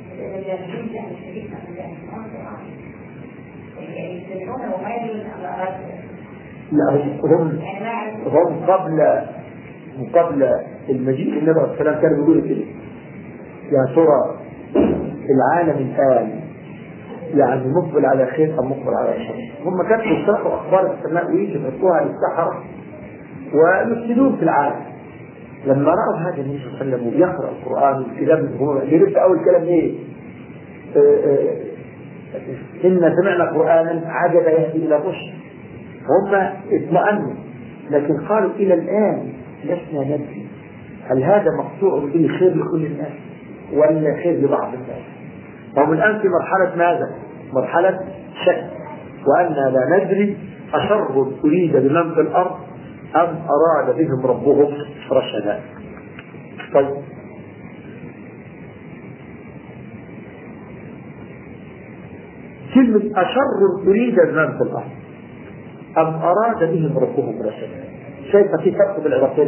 لا هم هم قبل قبل المجيء النبي عليه السلام كانوا يقولوا كده: يا ترى العالم الآن يعني مقبل على خير أم مقبل على شر؟ هم كانوا يسترقوا أخبار السماء ويجي يحطوها للسحرة ويفسدون في العالم. لما رأوا هذا النبي صلى الله عليه وسلم ويقرأ القرآن والكلام هو يرد أول كلام إيه؟ إن سمعنا قرآنا عجبا يهدي إلى الرشد. هم اطمأنوا، لكن قالوا إلى الآن لسنا ندري هل هذا مقطوع به خير لكل الناس ولا خير لبعض الناس. هم الآن في مرحلة ماذا؟ مرحلة شك، وأننا لا ندري أشر أريد بمن في الأرض أم أراد بهم ربهم رشدا. طيب كلمة أشر أريد بمن في الأرض أم أراد بهم ربهم رشدا، شايفة في فرق بالعلاقين؟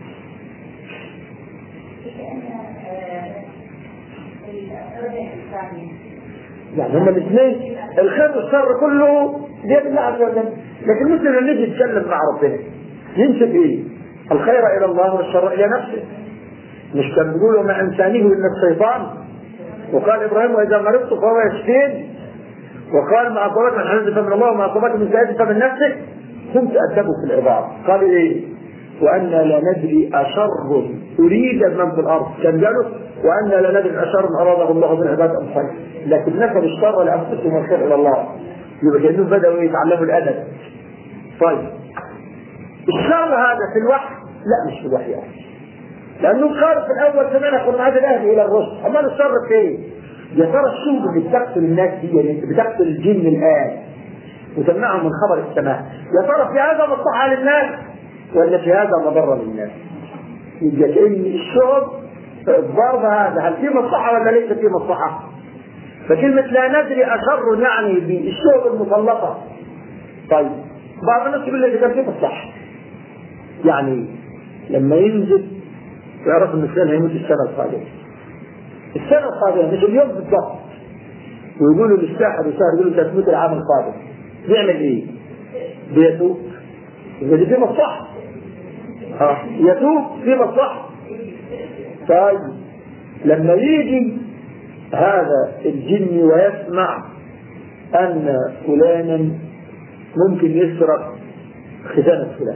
يعني هما الاثنين الخير والشر كله بيد الله عز وجل، لكن مثل ما نيجي نتكلم مع ربنا ينسب ايه؟ الخير الى الله والشر الى نفسه. مش كان بيقولوا ما انسانيه الا الشيطان، وقال ابراهيم واذا مرضت فهو يشفين، وقال ما اصابك من حزن فمن الله وما اصابك من سيئة فمن نفسك. هم تأدبوا في العبارة قالوا ايه؟ وأنا لا ندري أشر أريد من في الأرض، كان قالوا وأنا لا ندري أشر أراده الله بالعباد أم خير، لكن نسب الشر لأنفسهم والخير إلى الله. يبقى كأنهم بدأوا يتعلموا الأدب. طيب الشر هذا في الوحي؟ لا مش في الوحي يعني. لأنه قال في الأول سمعنا قرآن الأهل إلى الرشد، أما الشر في إيه؟ يا ترى الشوب اللي بتقتل الناس دي اللي بتقتل الجن الآن وتمنعهم من خبر السماء، يا ترى في هذا مصلحة للناس ولا في هذا مضرة للناس؟ يبقى كأن الشعب الضرب هذا هل في مصلحة ولا ليس في مصلحة؟ فكلمة لا ندري أشر يعني بالشعب المسلطة. طيب بعض الناس يقول لك كان في مصلحة، يعني لما ينزل يعرف ان الانسان هيموت السنة القادمة، السنة القادمة مش اليوم بالضبط، ويقولوا للساحر والساحر يقولوا انت هتموت العام القادم، بيعمل ايه؟ بيتوب، يبقى في مصلحة. اه يتوب في مصلحة. طيب لما يجي هذا الجن ويسمع ان فلانا ممكن يسرق خزانة فلان،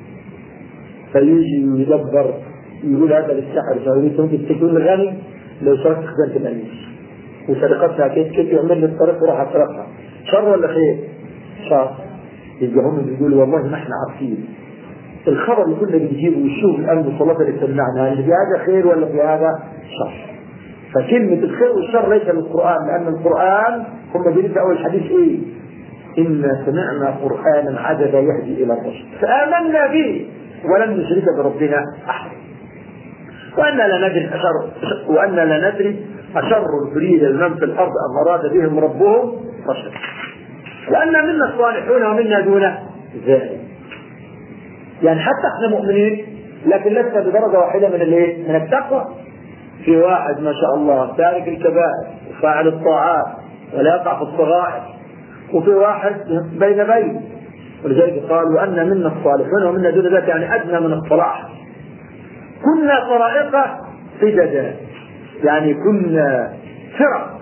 فيجي يدبر يقول هذا للسحر فيقول ممكن تكون غني لو سرقت خزانة الأمير وسرقتها كيف كيف يعمل لي الطريق وراح اسرقها، شر ولا خير؟ شر. يبقى هم بيقولوا والله ما احنا عارفين الخبر اللي كنا بنجيبه والشوف الان بالصلاه اللي سمعناها اللي في هذا خير ولا في هذا شر. فكلمه الخير والشر ليس للقران، لان القران هم بيقولوا اول حديث ايه؟ انا سمعنا قرانا عجبا يهدي الى الرشد فامنا به ولن نشرك بربنا احد. وأنا لا ندري أشر وأنا لا ندري أشر تريد المن في الأرض أم أراد بهم ربهم رشدا. لأن منا الصالحون ومنا دون ذلك. يعني حتى احنا مؤمنين لكن لست بدرجة واحدة من الايه؟ من التقوى. في واحد ما شاء الله تارك الكبائر وفاعل الطاعات ولا يقع في الصغائر، وفي واحد بين بين. ولذلك قال وأن منا الصالحون ومنا دون ذلك، يعني أدنى من الصلاح. كنا طرائق سددا، يعني كنا فرق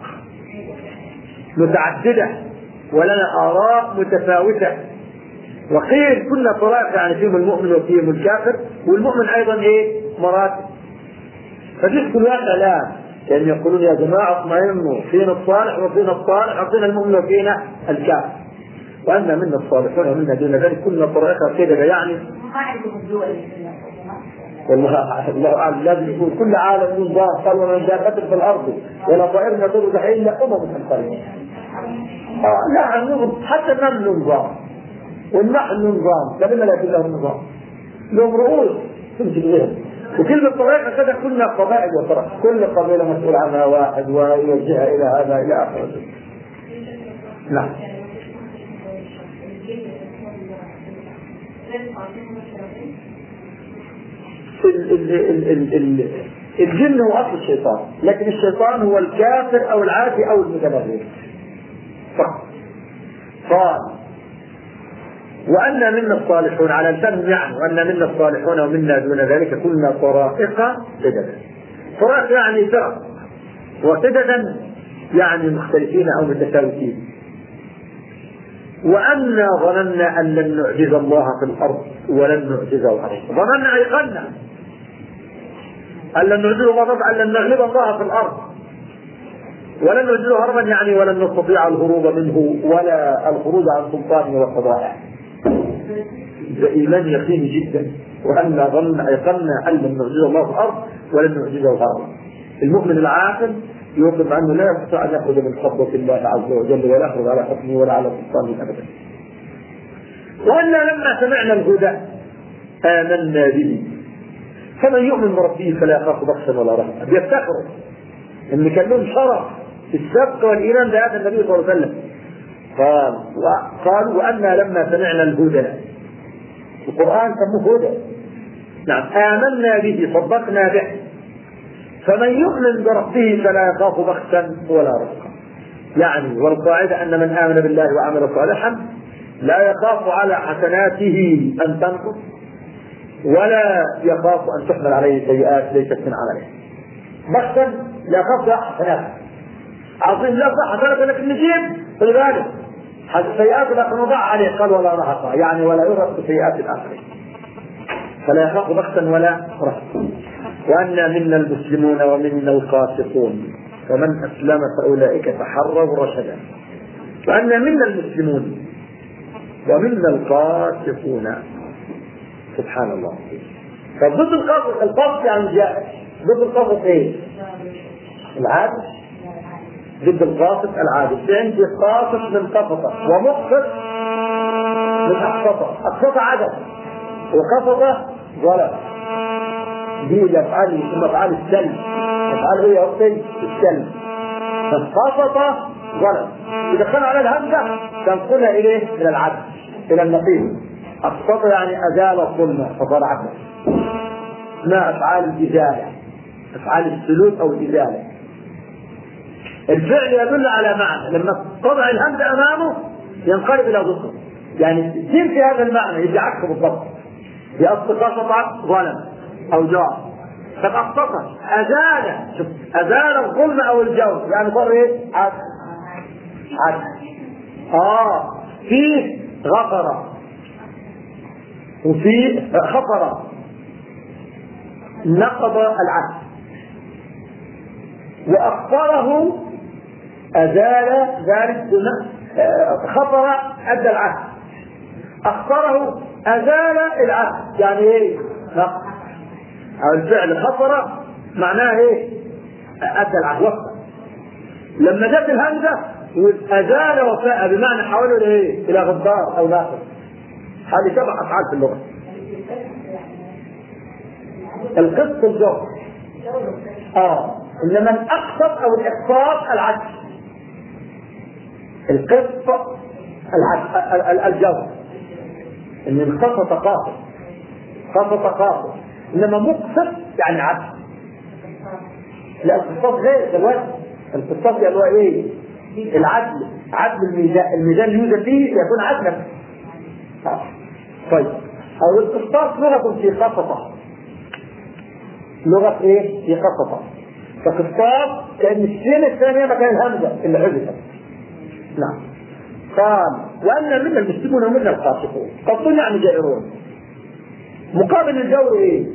متعددة ولنا آراء متفاوتة. وقيل كنا طرائق يعني فيهم المؤمن وفيهم الكافر، والمؤمن أيضا إيه؟ مراتب. فجئت كل واحد الآن كأن يقولون يا جماعة اطمئنوا، فينا الصالح وفينا الصالح وفينا المؤمن وفينا الكافر، وأن منا الصالحون ومنا دون ذلك كنا طرائق سددا. يعني ما عندهم الدول والله الله أعلم، لازم يكون كل عالم نظام. قال ومن دابة في الأرض ولا طائر يطير إلا أمم أمثالكم. لا النظام حتى النمل نظام والنحل نظام، كلمة لكن له نظام، لهم رؤوس تمشي بغيرهم. وكلمة طريقة كذا كلنا قبائل وطرق، كل قبيلة مسؤول عنها واحد ويوجهها إلى هذا إلى آخره. نعم. ال ال ال ال ال الجن هو أصل الشيطان، لكن الشيطان هو الكافر أو العافي أو المتبرر فقط. قال وأن منا الصالحون على لسانهم، يعني وأن منا الصالحون ومنا دون ذلك كنا طرائق سددا. طرائق يعني فرق، وسددا يعني مختلفين أو متفاوتين. وأنا ظننا أن لن نعجز الله في الأرض ولن نعجزه هربا. ظننا أيقنا أن لن نعجزه الله هربا، أن لن نغلب الله في الأرض ولن نعجزه هربا، يعني ولن نستطيع الهروب منه ولا الخروج عن سلطانه وقضائه. ده إيمان يقيني جدا. وأن ظننا أيقنا أن لن نعجزه الله في الأرض ولن نعجزه هربا. المؤمن العاقل يوقف عنه لا يستطيع أن يأخذ من قبضة الله عز وجل ولا يخرج على حكمه ولا على سلطانه أبدا. وأنا لما سمعنا الهدى آمنا به، فمن يؤمن بربه فلا يخاف بخسا ولا رهبا. بيفتخروا إن كان لهم شرف في السبق والإيمان بهذا النبي صلى الله عليه وسلم. قال قالوا وأنا لما سمعنا الهدى، القرآن سموه هدى، نعم، آمنا به صدقنا به، فمن يؤمن بربه فلا يخاف بخسا ولا رهقا. يعني والقاعدة أن من آمن بالله وعمل صالحا لا يخاف على حسناته أن تنقص ولا يخاف أن تحمل عليه سيئات ليست من عمله. بخسا لا يخاف على حسناته، عظيم لا صح حسناته لكن نجيب في ذلك سيئات الآخر نضع عليه، قال ولا رهقا، يعني ولا يرهق بسيئات الآخرين، فلا يخاف بخسا ولا رهقا. وأنا منا المسلمون ومنا القاسطون فمن أسلم فأولئك تحروا رشدا. وأنا منا المسلمون ومنا القاسطون، سبحان الله. فضد القاسط، القاسط يعني جائر، ضد القاسط ايه؟ العادل. ضد القاسط العادل. في عندي قاسط من قسطة ومقسط من أقسطة. أقسطة عدد وقسطة ظلم. دي الأفعال ثم أفعال السلب. أفعال هي أصل السلب. فالقسطة ظلم يدخلها على الهمزة تنقلها إليه إلى العدل إلى النقيض. أقسطة يعني أزال الظلم فصار عدلا. اسمها أفعال الإزالة، أفعال السلوك أو الإزالة. الفعل يدل على معنى، لما تضع الهمزة أمامه ينقلب إلى ضده، يعني تسير في هذا المعنى يجي عكسه بالضبط. بأصل قسطة ظلم أو جار. فأقسطة أزال، أزال الظلم أو الجور، يعني صار إيه؟ عدل. عدل. آه فيه غفر وفيه خفر، نقض العهد. وأخفره أزال ذلك، خفر أدى العهد، أخفره أزال العهد، يعني إيه؟ نقض. أو الفعل خفر معناه إيه؟ أدى العهد وفى. لما جت الهمزة أزال وفاء بمعنى حوله إلى إلى غدار أو ناقض. هذه سبع أفعال في اللغة. القسط الجور، اه انما الاقسط او الاقساط العدل. القسط العدل الجور، ان القسط قاصر، قسط قاصر إنما مقسط يعني عدل. لا القسطاس غير الوزن. القسطاس يعني هو إيه؟ العدل، عدل الميزان، الميزان يوجد فيه يكون عدلا. طيب أو القسطاس لغة في قسطة، لغة إيه؟ في قسطة. فقسطاس كأن السين الثانية مكان الهمزة اللي حذفت. نعم. قال وأن منا المسلمون ومنا القاسطون. قسطون يعني جائرون. مقابل الجور إيه؟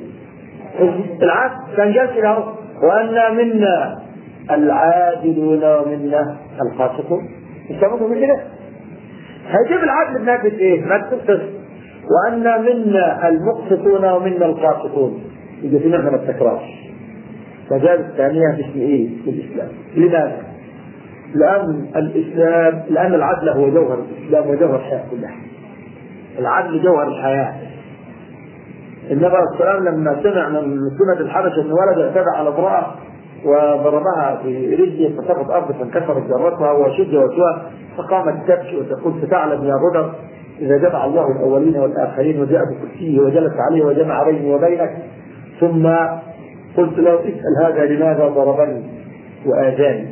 العدل. كان جالس له وأن منا العادلون ومنا القاسطون. يسمونه من كده. هيجيب العدل بناكد إيه؟ ما تقصد وأن منا المقسطون ومنا القاسطون. يجي في نوع من التكرار. فجاء الثانية باسم إيه؟ الإسلام. لماذا؟ لأن الإسلام، لأن العدل هو جوهر الإسلام وجوهر الحياة كلها. العدل جوهر الحياة. النبي عليه الصلاة والسلام لما سمع من سنة الحبشة أن ولد اعتدى على امرأة وضربها في رجله فسقط أرض فانكسرت جرتها وشد وجهها فقامت تبكي وتقول فتعلم يا غدر إذا جمع الله الأولين والآخرين وجاء بكرسيه وجلس عليه وجمع بيني وبينك. ثم قلت له اسأل هذا لماذا ضربني وآذاني؟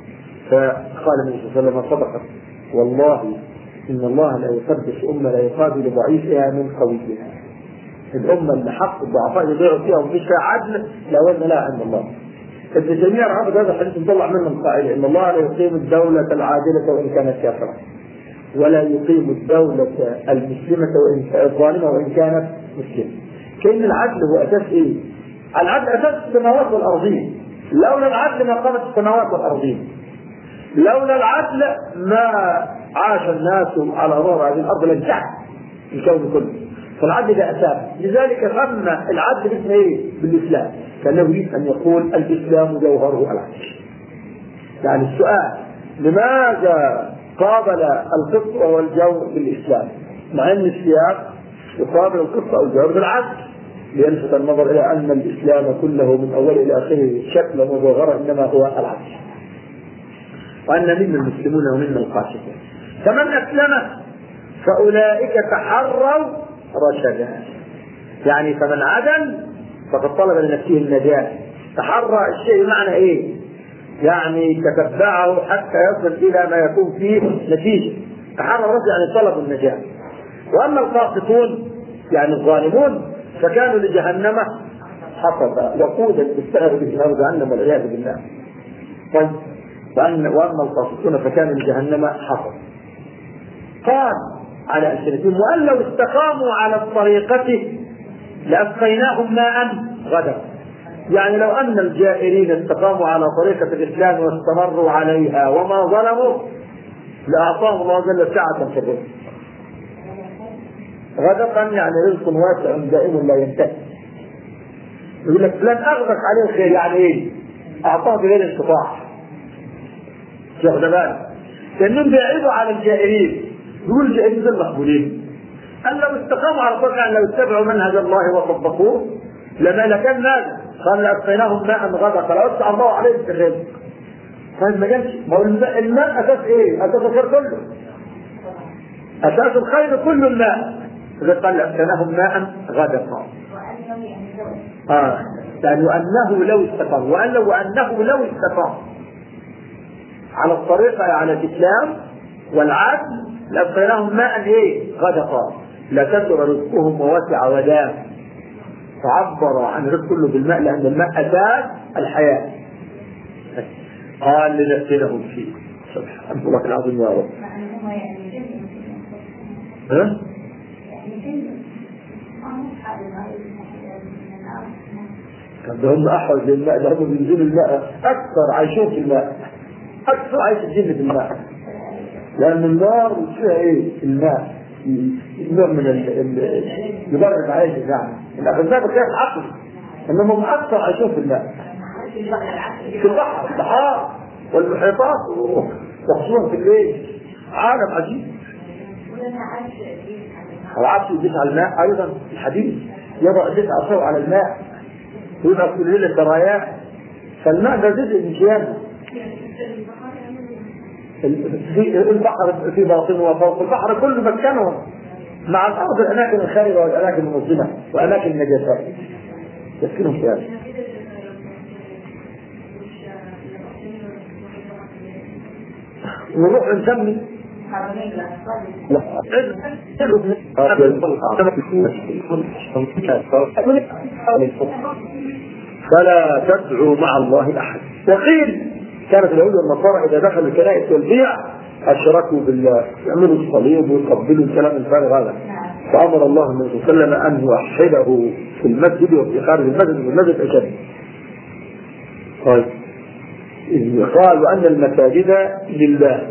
فقال النبي صلى الله عليه وسلم صدقت والله إن الله لا يقدس أمة لا يقابل ضعيفها من قويها. الأمة اللي حق الضعفاء يضيعوا فيها ومفيش فيها عدل لا وزن لها عند الله. ابن تيمية رحمه هذا الحديث نطلع منه القاعدة إن الله لا يقيم الدولة العادلة وإن كانت كافرة ولا يقيم الدولة المسلمة وإن الظالمة وإن كانت مسلمة. كأن العدل هو أساس إيه؟ العدل أساس السماوات والأرضين. لولا العدل ما قامت السماوات والأرضين. لولا العدل ما عاش الناس على ظهر هذه الأرض لانتهى الكون كله. فالعدل ده أساس. لذلك سمى العدل باسم إيه؟ بالإسلام. كأنه يريد أن يقول الإسلام جوهره العدل. يعني السؤال لماذا قابل القسط والجور بالإسلام مع أن السياق يقابل القسط والجور بالعدل ليلفت النظر إلى أن الإسلام كله من أول إلى آخره شكلا وجوهرا إنما هو العدل. وأن منا المسلمون ومنا القاسطون. فمن أسلم فأولئك تحروا رشدا. يعني فمن عدل فقد طلب لنفسه النجاة. تحرى الشيء معنى إيه؟ يعني تتبعه حتى يصل إلى ما يكون فيه نتيجة. تحرى الرشد يعني طلب النجاة. وأما القاسطون يعني الظالمون فكانوا لجهنم حطبا وقودا تستهر به نار جهنم والعياذ بالله. طيب وأما القاسطون فكانوا لجهنم حطبا. قال على ألسنتهم وأن لو استقاموا على الطريقة لأسقيناهم ماء غدقا. يعني لو أن الجائرين استقاموا على طريقة الإسلام واستمروا عليها وما ظلموا لأعطاهم الله جل سعة في الرزق. غدقا يعني رزق واسع دائم لا ينتهي. يقول لك لن أغدق عليه الخير يعني إيه؟ أعطاه بغير انقطاع. شيخ زمان كأنهم بيعيدوا على الجائرين. يقول الجائرين دول مقبولين. قال لو استقاموا على طريقة لو اتبعوا منهج الله وطبقوه لما لكان ماذا؟ قال لأسقيناهم ماء غدقا لو وسع الله عليهم في الرزق. طيب ما جالش. ما هو الماء أساس إيه؟ أساس الخير كله. أساس الخير كله الماء. إذا قال لأسقيناهم ماء غدقا. آه يعني وأنه لو استقام وأن لو أنه لو استقام على الطريقة على الإسلام والعدل لأسقيناهم ماء إيه؟ غدقا لكثر رزقهم ووسع ودام. فعبر عن الرزق كله بالماء لأن الماء أساس الحياة. قال لنفتنهم فيه. سبحان الله العظيم يا رب. ها؟ ده هم أحوج للماء. ده هم بينزلوا الماء أكثر عايشين في الماء. أكثر عايشين في الماء. لأن النار فيها إيه؟ الماء. نوع من يبرد عايش يعني. الأغذاء بكيف عقل. إنهم أكثر عايشين في الماء. في البحر البحار والمحيطات وخصوصا في الليل. عالم عجيب. العبد يدفع على الماء أيضا الحديث يضع دفع أصره على الماء ويبقى كل ليلة سراياه. فالماء ده جزء من كيانه. في البحر في باطن وفوق البحر كله مكانه مع الأرض الأماكن الخارجة والأماكن المظلمة وأماكن النجاسات. يسكنهم في هذا. ونروح نسمي فلا تدعوا مع الله أحد. وقيل كانت اليهود والنصارى إذا دخلوا الكنائس والبيع أشركوا بالله، يعملوا الصليب ويقبلوا الكلام الفارغ هذا. فأمر الله النبي صلى الله عليه وسلم أن يوحده في المسجد وفي خارج المسجد وفي المسجد أشد. طيب قال وأن المساجد لله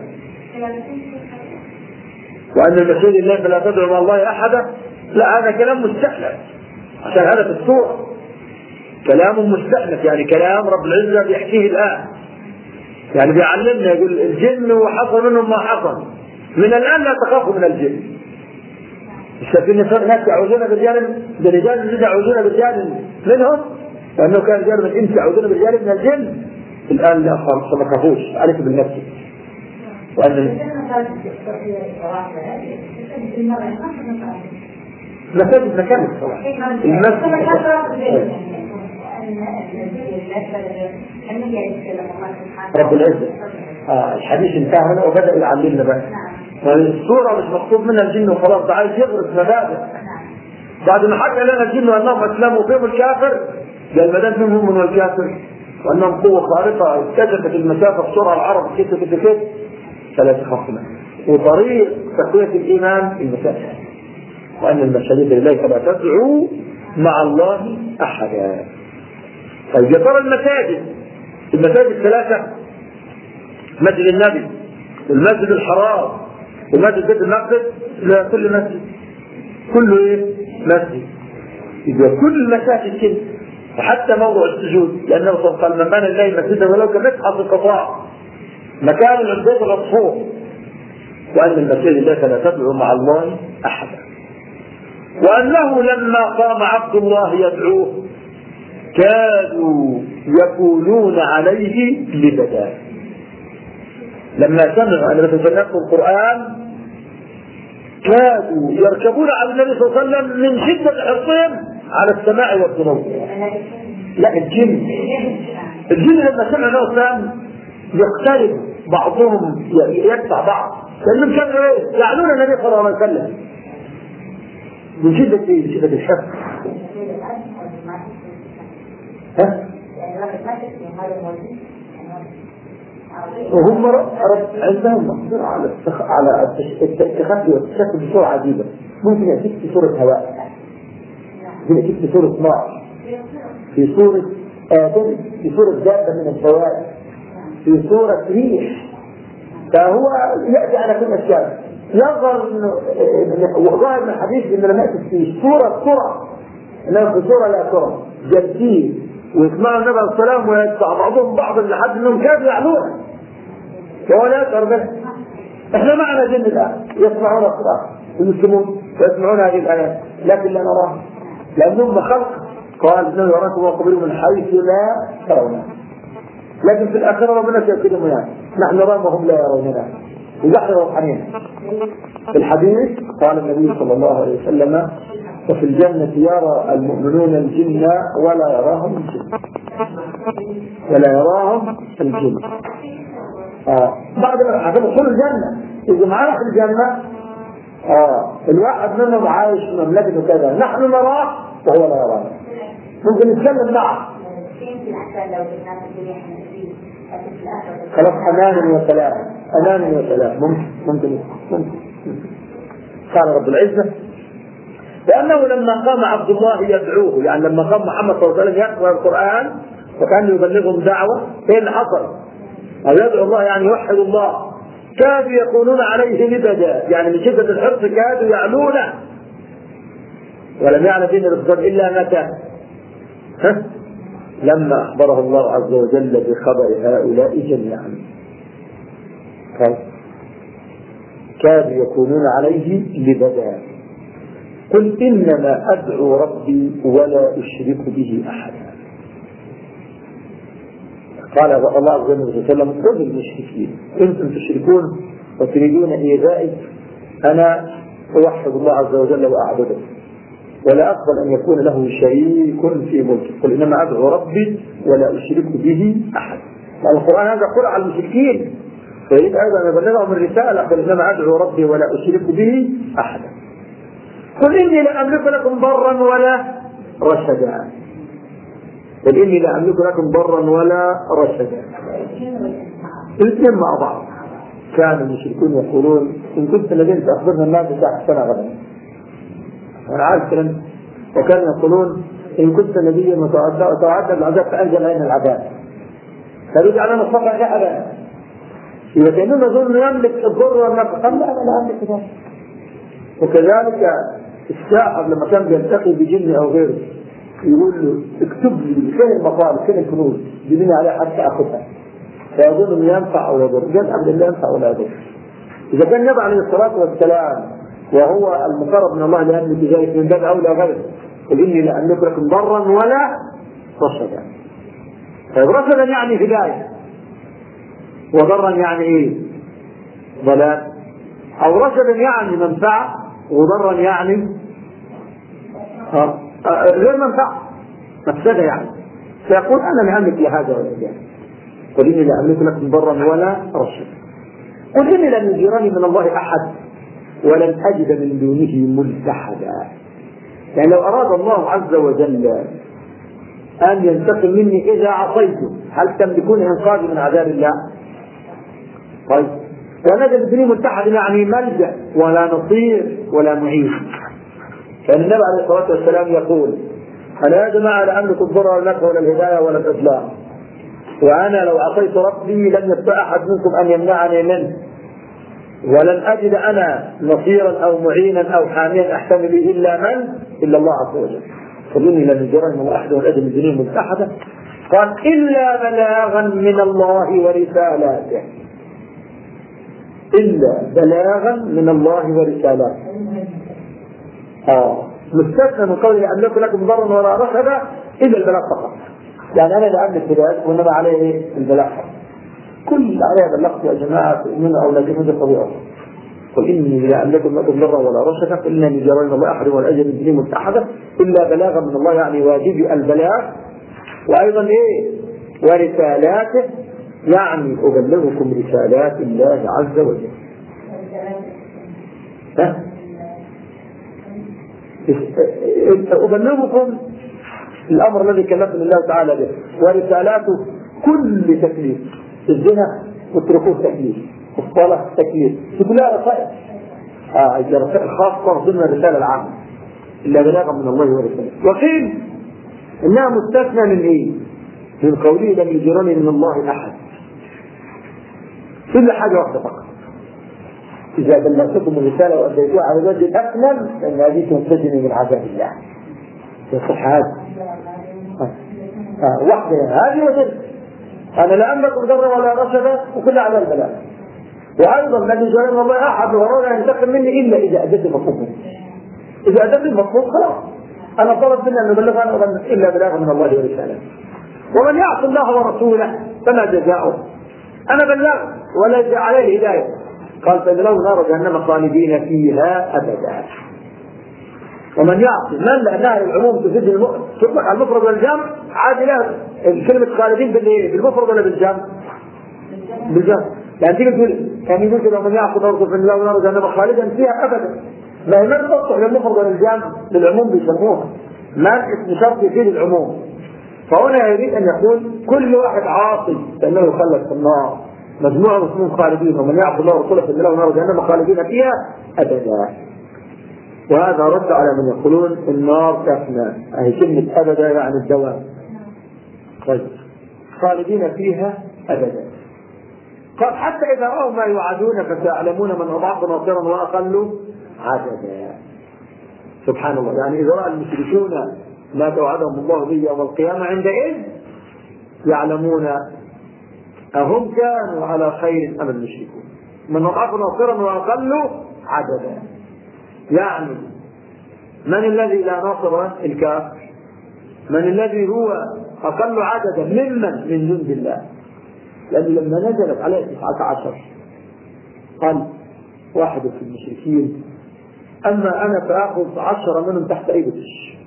وأن المساجد لله فلا تدعوا مع الله أحدا. لا هذا كلام مستأنف عشان هذا في السورة كلام مستأنف، يعني كلام رب العزة بيحكيه الآن، يعني بيعلمنا يقول الجن وحصل منهم ما حصل، من الآن لا تخافوا من الجن. مش في ناس يعوذون برجال برجال يعوذون برجال منهم، لأنه كان رجال من الإنس يعوذون برجال من الجن. الآن لا خلاص ما تخافوش، عليك بالنفس. وأن مساجد مكان رب العزة. آه الحديث انتهى هنا وبدأ يعلمنا بقى. الصورة مش مقصود منها الجن وخلاص، ده عايز يغرس مبادئ. بعد ما حكى لنا الجن وأنهم أسلموا فيهم الكافر، قال ما دام فيهم هم والكافر وأنهم قوة خارقة اكتشفت المسافة بسرعة العرب كده كده كده فلا تخاف منها. وطريق تقوية الإيمان المساجد، وأن المساجد لله فلا تدعوا مع الله أحدا. طيب يا ترى المساجد المساجد ثلاثة، مسجد النبي والمسجد الحرام ومسجد بيت المقدس، لا كل مسجد كله ايه؟ مسجد. يبقى كل المساجد كده، وحتى موضوع السجود، لأنه قال من بنى لله مسجدا ولو كمسحة القطاع مكان العباد العصفور. وأن المساجد لله فلا تدعوا مع الله أحدا. وأنه لما قام عبد الله يدعوه كادوا يكونون عليه لبدا. لما سمعوا أن الرسول يقرأ القرآن كادوا يركبون على النبي صلى الله عليه وسلم من شدة حرصهم على السماع والذنوب. لا الجن الجن لما سمعوا النبي صلى الله عليه وسلم يقترب بعضهم يدفع بعض، لأنهم كانوا يعنون النبي صلى الله عليه وسلم من شدة ايه؟ من شدة الحفظ. ها؟ وهم عندهم مقدرة على على التخفي والتشكل بصورة عجيبة. ممكن يأتيك في صورة هواء، ممكن يأتيك في صورة نار، في صورة آدم، في صورة دابة من الدواب، في صورة ريح. فهو يأتي على كل أشياء. يظهر وظاهر من الحديث ان لما يأتي في صورة صورة انه في صورة لا صورة جديد، ويسمعوا النبي عليه السلام ويتبع بعضهم بعضا لحد انهم كانوا يعلون وهو لا يشعر به. احنا معنا جن الان يسمعون القرآن المسلمون ويسمعون هذه الآيات لكن لا نراها لأنهم خلق. قال انه يراكم وقبلوا من حيث لا ترونه، لكن في الآخرة ربنا سيكلم يعني نحن نراهم وهم لا يروننا وزحر روحانيا. في الحديث قال النبي صلى الله عليه وسلم وفي الجنة يرى المؤمنون الجن ولا يراهم الجن ولا يراهم الجن. آه. بعد ما عشان يدخلوا الجنة إذا معنا في الجنة آه. الواحد منهم عايش في مملكته كذا نحن نراه وهو لا يرانا، ممكن نتكلم معه خلاص أمان وسلام أمان وسلام. ممكن ممكن ممكن قال رب العزة لأنه لما قام عبد الله يدعوه، يعني لما قام محمد صلى الله عليه وسلم يقرأ القرآن وكان يبلغهم دعوة، ايه اللي حصل؟ أو يدعو الله يعني يوحد الله، كادوا يكونون عليه لبدا، يعني من شدة الحرص كادوا يعلونه. ولم يعلم دين الإسلام إلا متى؟ ها؟ لما أخبره الله عز وجل بخبر هؤلاء جميعا كادوا يكونون عليه لبدا. قل إنما أدعو ربي ولا أشرك به أحدا. قال الله عز وجل قل للمشركين أنتم تشركون وتريدون إيذائي، أنا أوحد الله عز وجل وأعبده ولا أقبل أن يكون له شريك في ملكه. قل إنما أدعو ربي ولا أشرك به أحد. القرآن هذا قرأ على المشركين فيريد أيضا أن يبلغهم الرسالة. قل إنما أدعو ربي ولا أشرك به أحدا. قل إني لا أملك لكم ضرا ولا رشدا. قل إني لا أملك لكم ضرا ولا رشدا. الاثنين مع بعض. كان المشركون يقولون إن كنت لدينا تأخذنا الناس أحسن غدا. أنا عارف كلام. وكانوا يقولون إن كنت نبيا وتوعدنا العذاب فأنزل علينا العذاب. فبيجي علينا الصفحة أبدا. إذا كانوا نظن يملك الضر والنفع قال لا لا أملك ذلك. وكذلك الساحر لما كان بيلتقي بجن أو غيره يقول له اكتب لي فين المطالب فين الكنوز جبني عليها حتى أخذها. فيظن أنه ينفع أو يضر. قال أبدا لا ينفع ولا يضر. إذا كان النبي عليه الصلاة والسلام وهو المقرب من الله لا يملك ذلك من باب أولى غيره. قل إني لا أملك لكم ضرا ولا رشدا. طيب رشدا يعني هداية وضرا يعني إيه؟ ضلال. أو رشدا يعني منفعة وضرا يعني آه. آه. غير منفعة مفسدة يعني. فيقول أنا لا أملك لهذا ولا ذاك. قل إني لا أملك لكم ضرا ولا رشدا. قل إني لن يجيرني من الله أحد ولن أجد من دونه ملتحدا. يعني لو أراد الله عز وجل أن ينتقم مني إذا عصيته هل تملكون إنقاذي من عذاب الله؟ طيب ونجد من دونه ملتحد يعني ملجأ ولا نصير ولا معين. كان النبي عليه الصلاة والسلام يقول ألا يا جماعة لا أملك الضر ولا النفع ولا الهداية ولا الإضلال وأنا لو عصيت ربي لم يستطع أحد منكم أن يمنعني منه ولن أجد أنا نصيرا أو معينا أو حاميا أحتمي به إلا من؟ إلا الله عز وجل. فإني لن يجرني من أحد والأجل من دينه ملتحدا. قال إلا بلاغا من الله ورسالاته. إلا بلاغا من الله ورسالاته. آه مستثنى من قوله أملك لكم ضرا ولا رشدا إلا البلاغ فقط. يعني أنا لا أملك هداية وإنما عليه البلاغ فقط. كل عليها بلغت يا جماعة من أولادهم بالطبيعة. قل إني لا أملك لكم ضرا ولا رشدا قل إنني جرى الله أحد والأجل من دينه متحدا إلا بلاغا من الله يعني واجبي البلاغ. وأيضا إيه ورسالاته يعني أبلغكم رسالات الله عز وجل. ها؟ أبلغكم الأمر الذي كلفني الله تعالى به ورسالاته كل تكليف. الزنا اتركوه تكليف الصلاة تكليف كلها رسائل آه رسائل خاصة ضمن الرسالة العامة إلا بلاغا من الله ورساله. وقيل إنها مستثنى من إيه؟ من قوله لم يجرني من الله أحد إلا حاجة واحدة فقط إذا بلغتكم الرسالة وأديتوها على وجه الأكمل فإن هذه تنقذني من عذاب الله. يصح هذا آه. آه. واحدة هذه وجد أنا لا أملك ضرا ولا رشدا وكل على البلاء. وأيضا لن يجرني الله أحد ولا ينتقم مني إلا إذا أديت المطلوب. إذا أديت المطلوب خلاص أنا طلب مني أن أبلغ عنه إلا بلاغ من الله ورساله. ومن يعصي الله ورسوله فما جزاؤه؟ أنا بلغ ولا عليه هداية. قال فإنه نار جهنم خالدين فيها أبدا. ومن يعصي من لأنها العموم تفيد المؤمن تطلق على المفرد والجمع عادي له كلمة خالدين بالمفرد ولا بالجمع؟ بالجمع. يعني تيجي تقول كان يقول من يعصي الله فإنه نار جهنم خالدا فيها أبدا. ما هي ما تطلق للمفرد ولا الجمع للعموم بيسموها ما اسم شرط يفيد العموم. فهنا يريد أن يقول كل واحد عاصي فإنه يخلد في النار مجموعة مسلمين خالدين ومن يعصي الله ورسوله فإن له نار جهنم خالدين فيها أبدا. وهذا رد على من يقولون النار تفنى أي كلمة أبدا يعني الدوام. طيب خالدين فيها أبدا. قال حتى إذا رأوا ما يوعدون فسيعلمون من أضعف ناصرا وأقل عددا. سبحان الله. يعني إذا رأى المشركون ما توعدهم الله به يوم القيامة عندئذ يعلمون أهم كانوا على خير أم المشركون من أضعف ناصرا وأقل عددا. يعني من الذي لا ناصر الكافر؟ من الذي هو أقل عددا ممن من جند الله؟ لأن لما نزلت عليه تسعة عشر قال واحد في المشركين أما أنا فآخذ عشرة منهم تحت إبتش،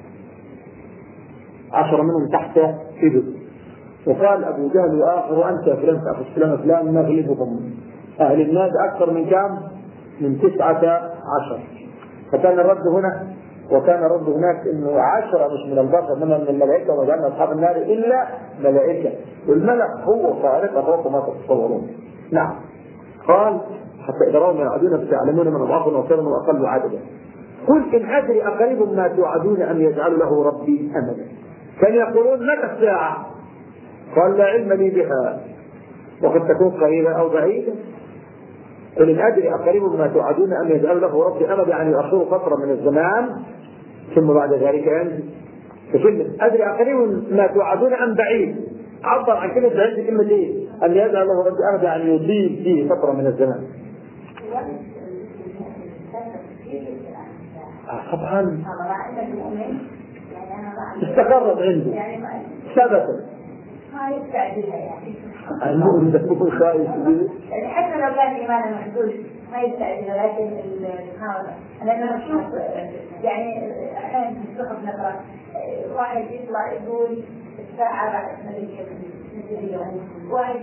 عشرة منهم تحت إبتش. وقال أبو جهل وآخر أنت يا فلان تأخذ فلان فلان نغلبهم أهل الناد أكثر من كام؟ من تسعة عشر. فكان الرد هنا وكان الرد هناك إنه عشرة مش من البشر إنما من الملائكة، وجعلنا أصحاب النار إلا ملائكة، والملك هو خارق فوق ما تتصورون. نعم. قال حتى إذا رأوا ما يعدون فسيعلمون من أضعف وكانوا من أقل عددا. قل إن أدري أقريب ما توعدون أم يجعل له ربي أمدا. كانوا يقولون متى الساعة؟ قال لا علم لي بها وقد تكون قريبة أو بعيدة. قل إن أدري أقريب ما توعدون أم يجعل له ربي أمدا، يعني يؤخر فترة من الزمان ثم بعد ذلك ينزل. فكلمة أدري أقريب ما توعدون أم بعيد عبر عن كلمة بعيد كلمة إيه؟ أن يجعل له ربي أمدا يعني يضيل فيه فترة من الزمان. آه طبعا استقرت عنده ثبتت. ما يستعجلها يعني. المؤمن يكون خايف. يعني حتى لو كان إيمانه محدود ما يستعجلها، لكن الحاول لأنه نشوف يعني أحيانا في الصحف نقرأ واحد يطلع يقول الساعة بعد واحد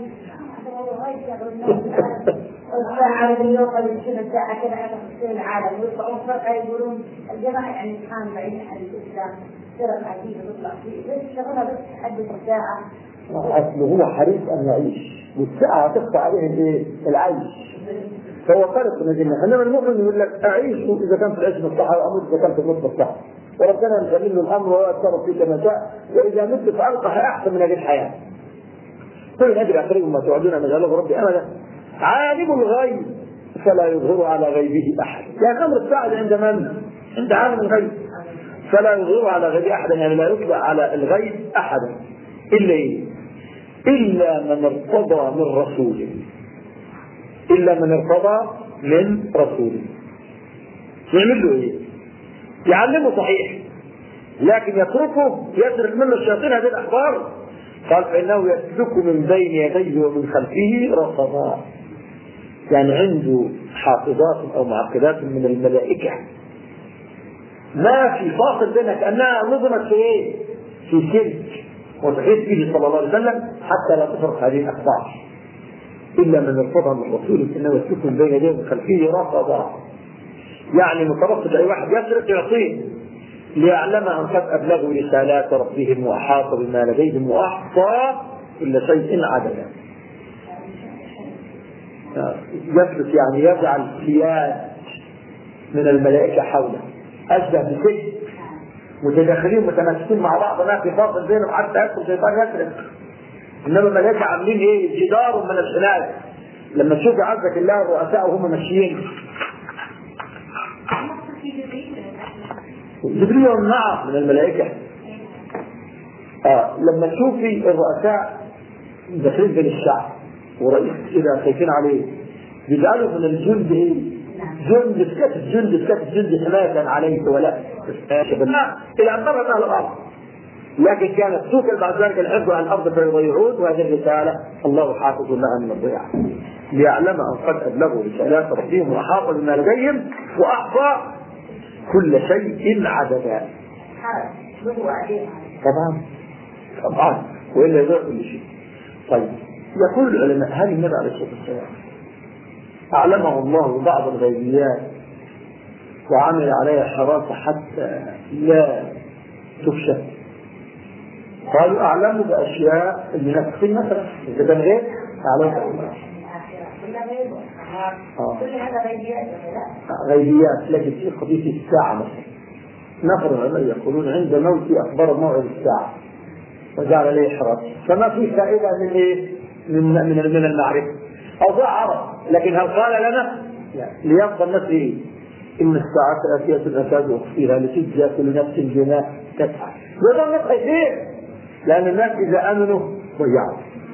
الساعة الذي يوصل يمكن الساعة كذا حتى في العالم ويطلعون فجأة يقولون الجماعة يعني كان بعيد عن الإسلام فرق عجيبة تطلع فيه بس شغلها بس تحدث الساعة. أصله هو حريص أن يعيش والساعة تخفى عليه الإيه؟ العيش، فهو فرق من الجنة. إنما المؤمن يقول لك أعيش إذا كان في العيش مصلحة وأموت إذا كان في الموت مصلحة، وربنا يسلم له الأمر ويتصرف فيه كما شاء، وإذا مت فألقح أحسن من هذه الحياة. كل ندري أقريب ما توعدون أن يجعله ربي أمدا. عالم الغيب فلا يظهر على غيبه أحد، يعني أمر الساعة عند من؟ عند عالم الغيب، فلا يظهر على غيبه أحدا، يعني لا يطلع على الغيب أحدا إلا إيه؟ إلا من ارتضى من رسوله، إلا من ارتضى من رسوله. يعمل له إيه؟ يعلمه صحيح لكن يتركه يسرق منه الشياطين هذه الأخبار. قال فإنه يسلك من بين يديه ومن خلفه رصدا، يعني عنده حافظات أو معقدات من الملائكة ما في فاصل بينك أنها نظمت في إيه؟ في سلك وتحيط به صلى الله عليه وسلم حتى لا تفرق هذه الأخبار. إلا من ارتضى من رسوله إنه يسلك من بين يديه ومن خلفه رصدا، يعني مترصد أي واحد يسرق يعطيه ليعلم أن قد أبلغوا رسالات ربهم وأحاط بما لديهم وأحصى كل شيء عددا. يسلك يعني يجعل سياد من الملائكة حوله أشبه بسجن متداخلين متماسكين مع بعض ما في فاصل بينهم حتى يدخل شيطان يسرق. إنما الملائكة عاملين إيه؟ جدار من الخلال. لما تشوف عزك الله الرؤساء وهم ماشيين جبريل نعم من الملائكة. آه لما تشوفي الرؤساء داخلين بين الشعب ورئيس كده خايفين عليه بيجعلوا من الجند ايه؟ جند سكت جند سكت جند حماية عليه ولا إلى أن ضرب أهل الأرض، لكن كانت توكل بعد ذلك الحفظ عن الأرض فيضيعون، وهذه الرسالة الله حافظ لها من الضياع ليعلم أن قد أبلغوا رسالات ربهم وأحاط بما لديهم وأحصى كل شيء عددا. طبعا طبعا وإلا يضيع كل شيء. طيب يقول العلماء هل النبي عليه الصلاة والسلام أعلمه الله بعض الغيبيات وعمل عليها حراسة حتى لا تفشل؟ قالوا أعلموا بأشياء المنافقين مثلا إذا كان غير أعلموا غيبيات، لكن في قضية الساعة مثلا نفر العلماء يقولون عند موتي أخبر موعد الساعة وجعل عليه حراسة، فما في فائدة من إيه؟ من من من المعرفة أو ضاع عرف، لكن هل قال لنا؟ لا. ليبقى الناس إيه؟ إن الساعة آتية أكاد أخفيها لتجزى كل نفس بما تسعى. وده الناس خايفين لأن الناس إذا آمنوا ضيعوا.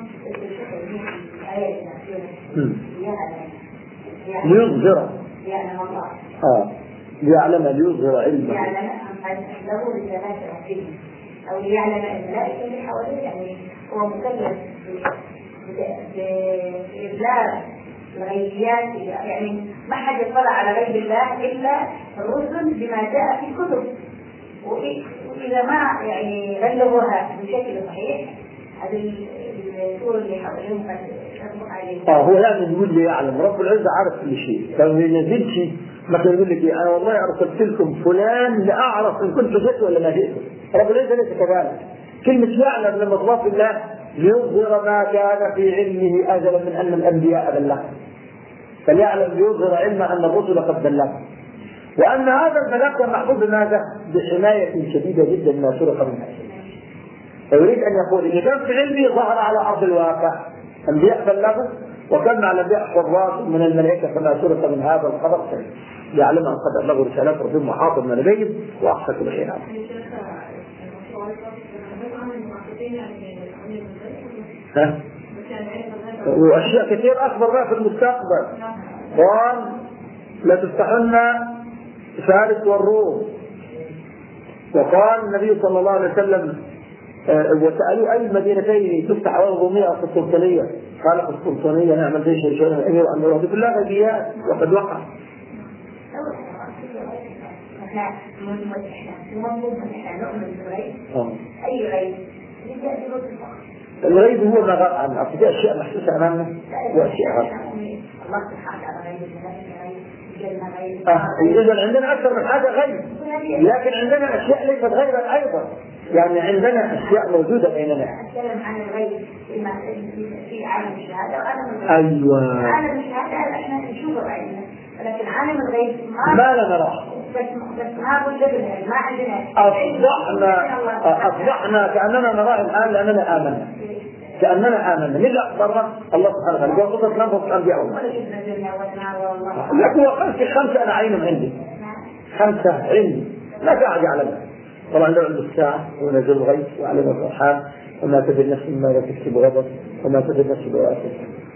ليظهر آه ليعلم ليظهر علمه ليعلم أن له رسالات ربه أو ليعلم الملائكة اللي حواليه، يعني هو مكلف بإبلاغ الغيبيات يعني ما حد يطلع على غيب الله إلا الرسل بما جاء في الكتب، وإذا ما يعني بلغوها بشكل صحيح هذه الصورة اللي حواليهم قد تطبق عليهم. اه هو يعني يقول لي يعلم رب العزة عارف كل شيء، لو ينزل شيء مثلا يقول لك انا والله ارسلت لكم فلان لاعرف ان كنت جئت ولا ما جئت. رب العزة ليس كذلك. كلمة يعلم لما تضاف الله ليظهر ما كان في علمه ازلا من ان الانبياء بلغوا، فليعلم ليظهر علم ان الرسل قد بلغوا، وان هذا البلاغ كان محفوظ بماذا؟ بحماية شديدة جدا ما سرق منها. فيريد ان يقول ان كان في علمه ظهر على ارض الواقع، انبياء بلغوا وكان مع الانبياء حراس من الملائكه كما سرق من هذا الخبر يعلم ان قد ابلغوا رسالات ربهم وحاطوا من لديهم واحصى كل شيء. ها؟ واشياء كثير اكبر بقى في المستقبل. قال لا تفتحن فارس والروم، وقال النبي صلى الله عليه وسلم وسألوا أي مدينتين تفتح الرومية أو القسطنطينية؟ قال القسطنطينية نعمل زي شيء شيء الأمير أن يرد كلها غيبيات وقد وقع. أي غيب؟ الغيب هو ما غاب عنه، أصل في أشياء محسوسة أمامنا وأشياء غاب. الله سبحانه وتعالى غيب. آه إذا عندنا أكثر من حاجة غيب، لكن عندنا أشياء ليست غيبا أيضا، يعني عندنا أشياء موجودة بيننا. أتكلم عن الغيب في عالم الشهادة وعالم الغيب. أيوة. عالم الشهادة احنا نشوفه بعيننا، لكن عالم الغيب ما ما لا نراه. بس بس ما أقول جبنا ما عندنا. أصبحنا أصبحنا كأننا نراه الآن لأننا آمنا. كأننا آمنا، من لا أخبرنا الله سبحانه وتعالى وقصة نبض الأنبياء. لكن هو خمسة خمسة أنا عينهم عندي، خمسة عندي لا في أحد يعلمها. طبعا له علم الساعة ونزل الغيب وعلم الأرحام وما تدري نفس ماذا تكسب غدا وما تدري نفس بما تكسب.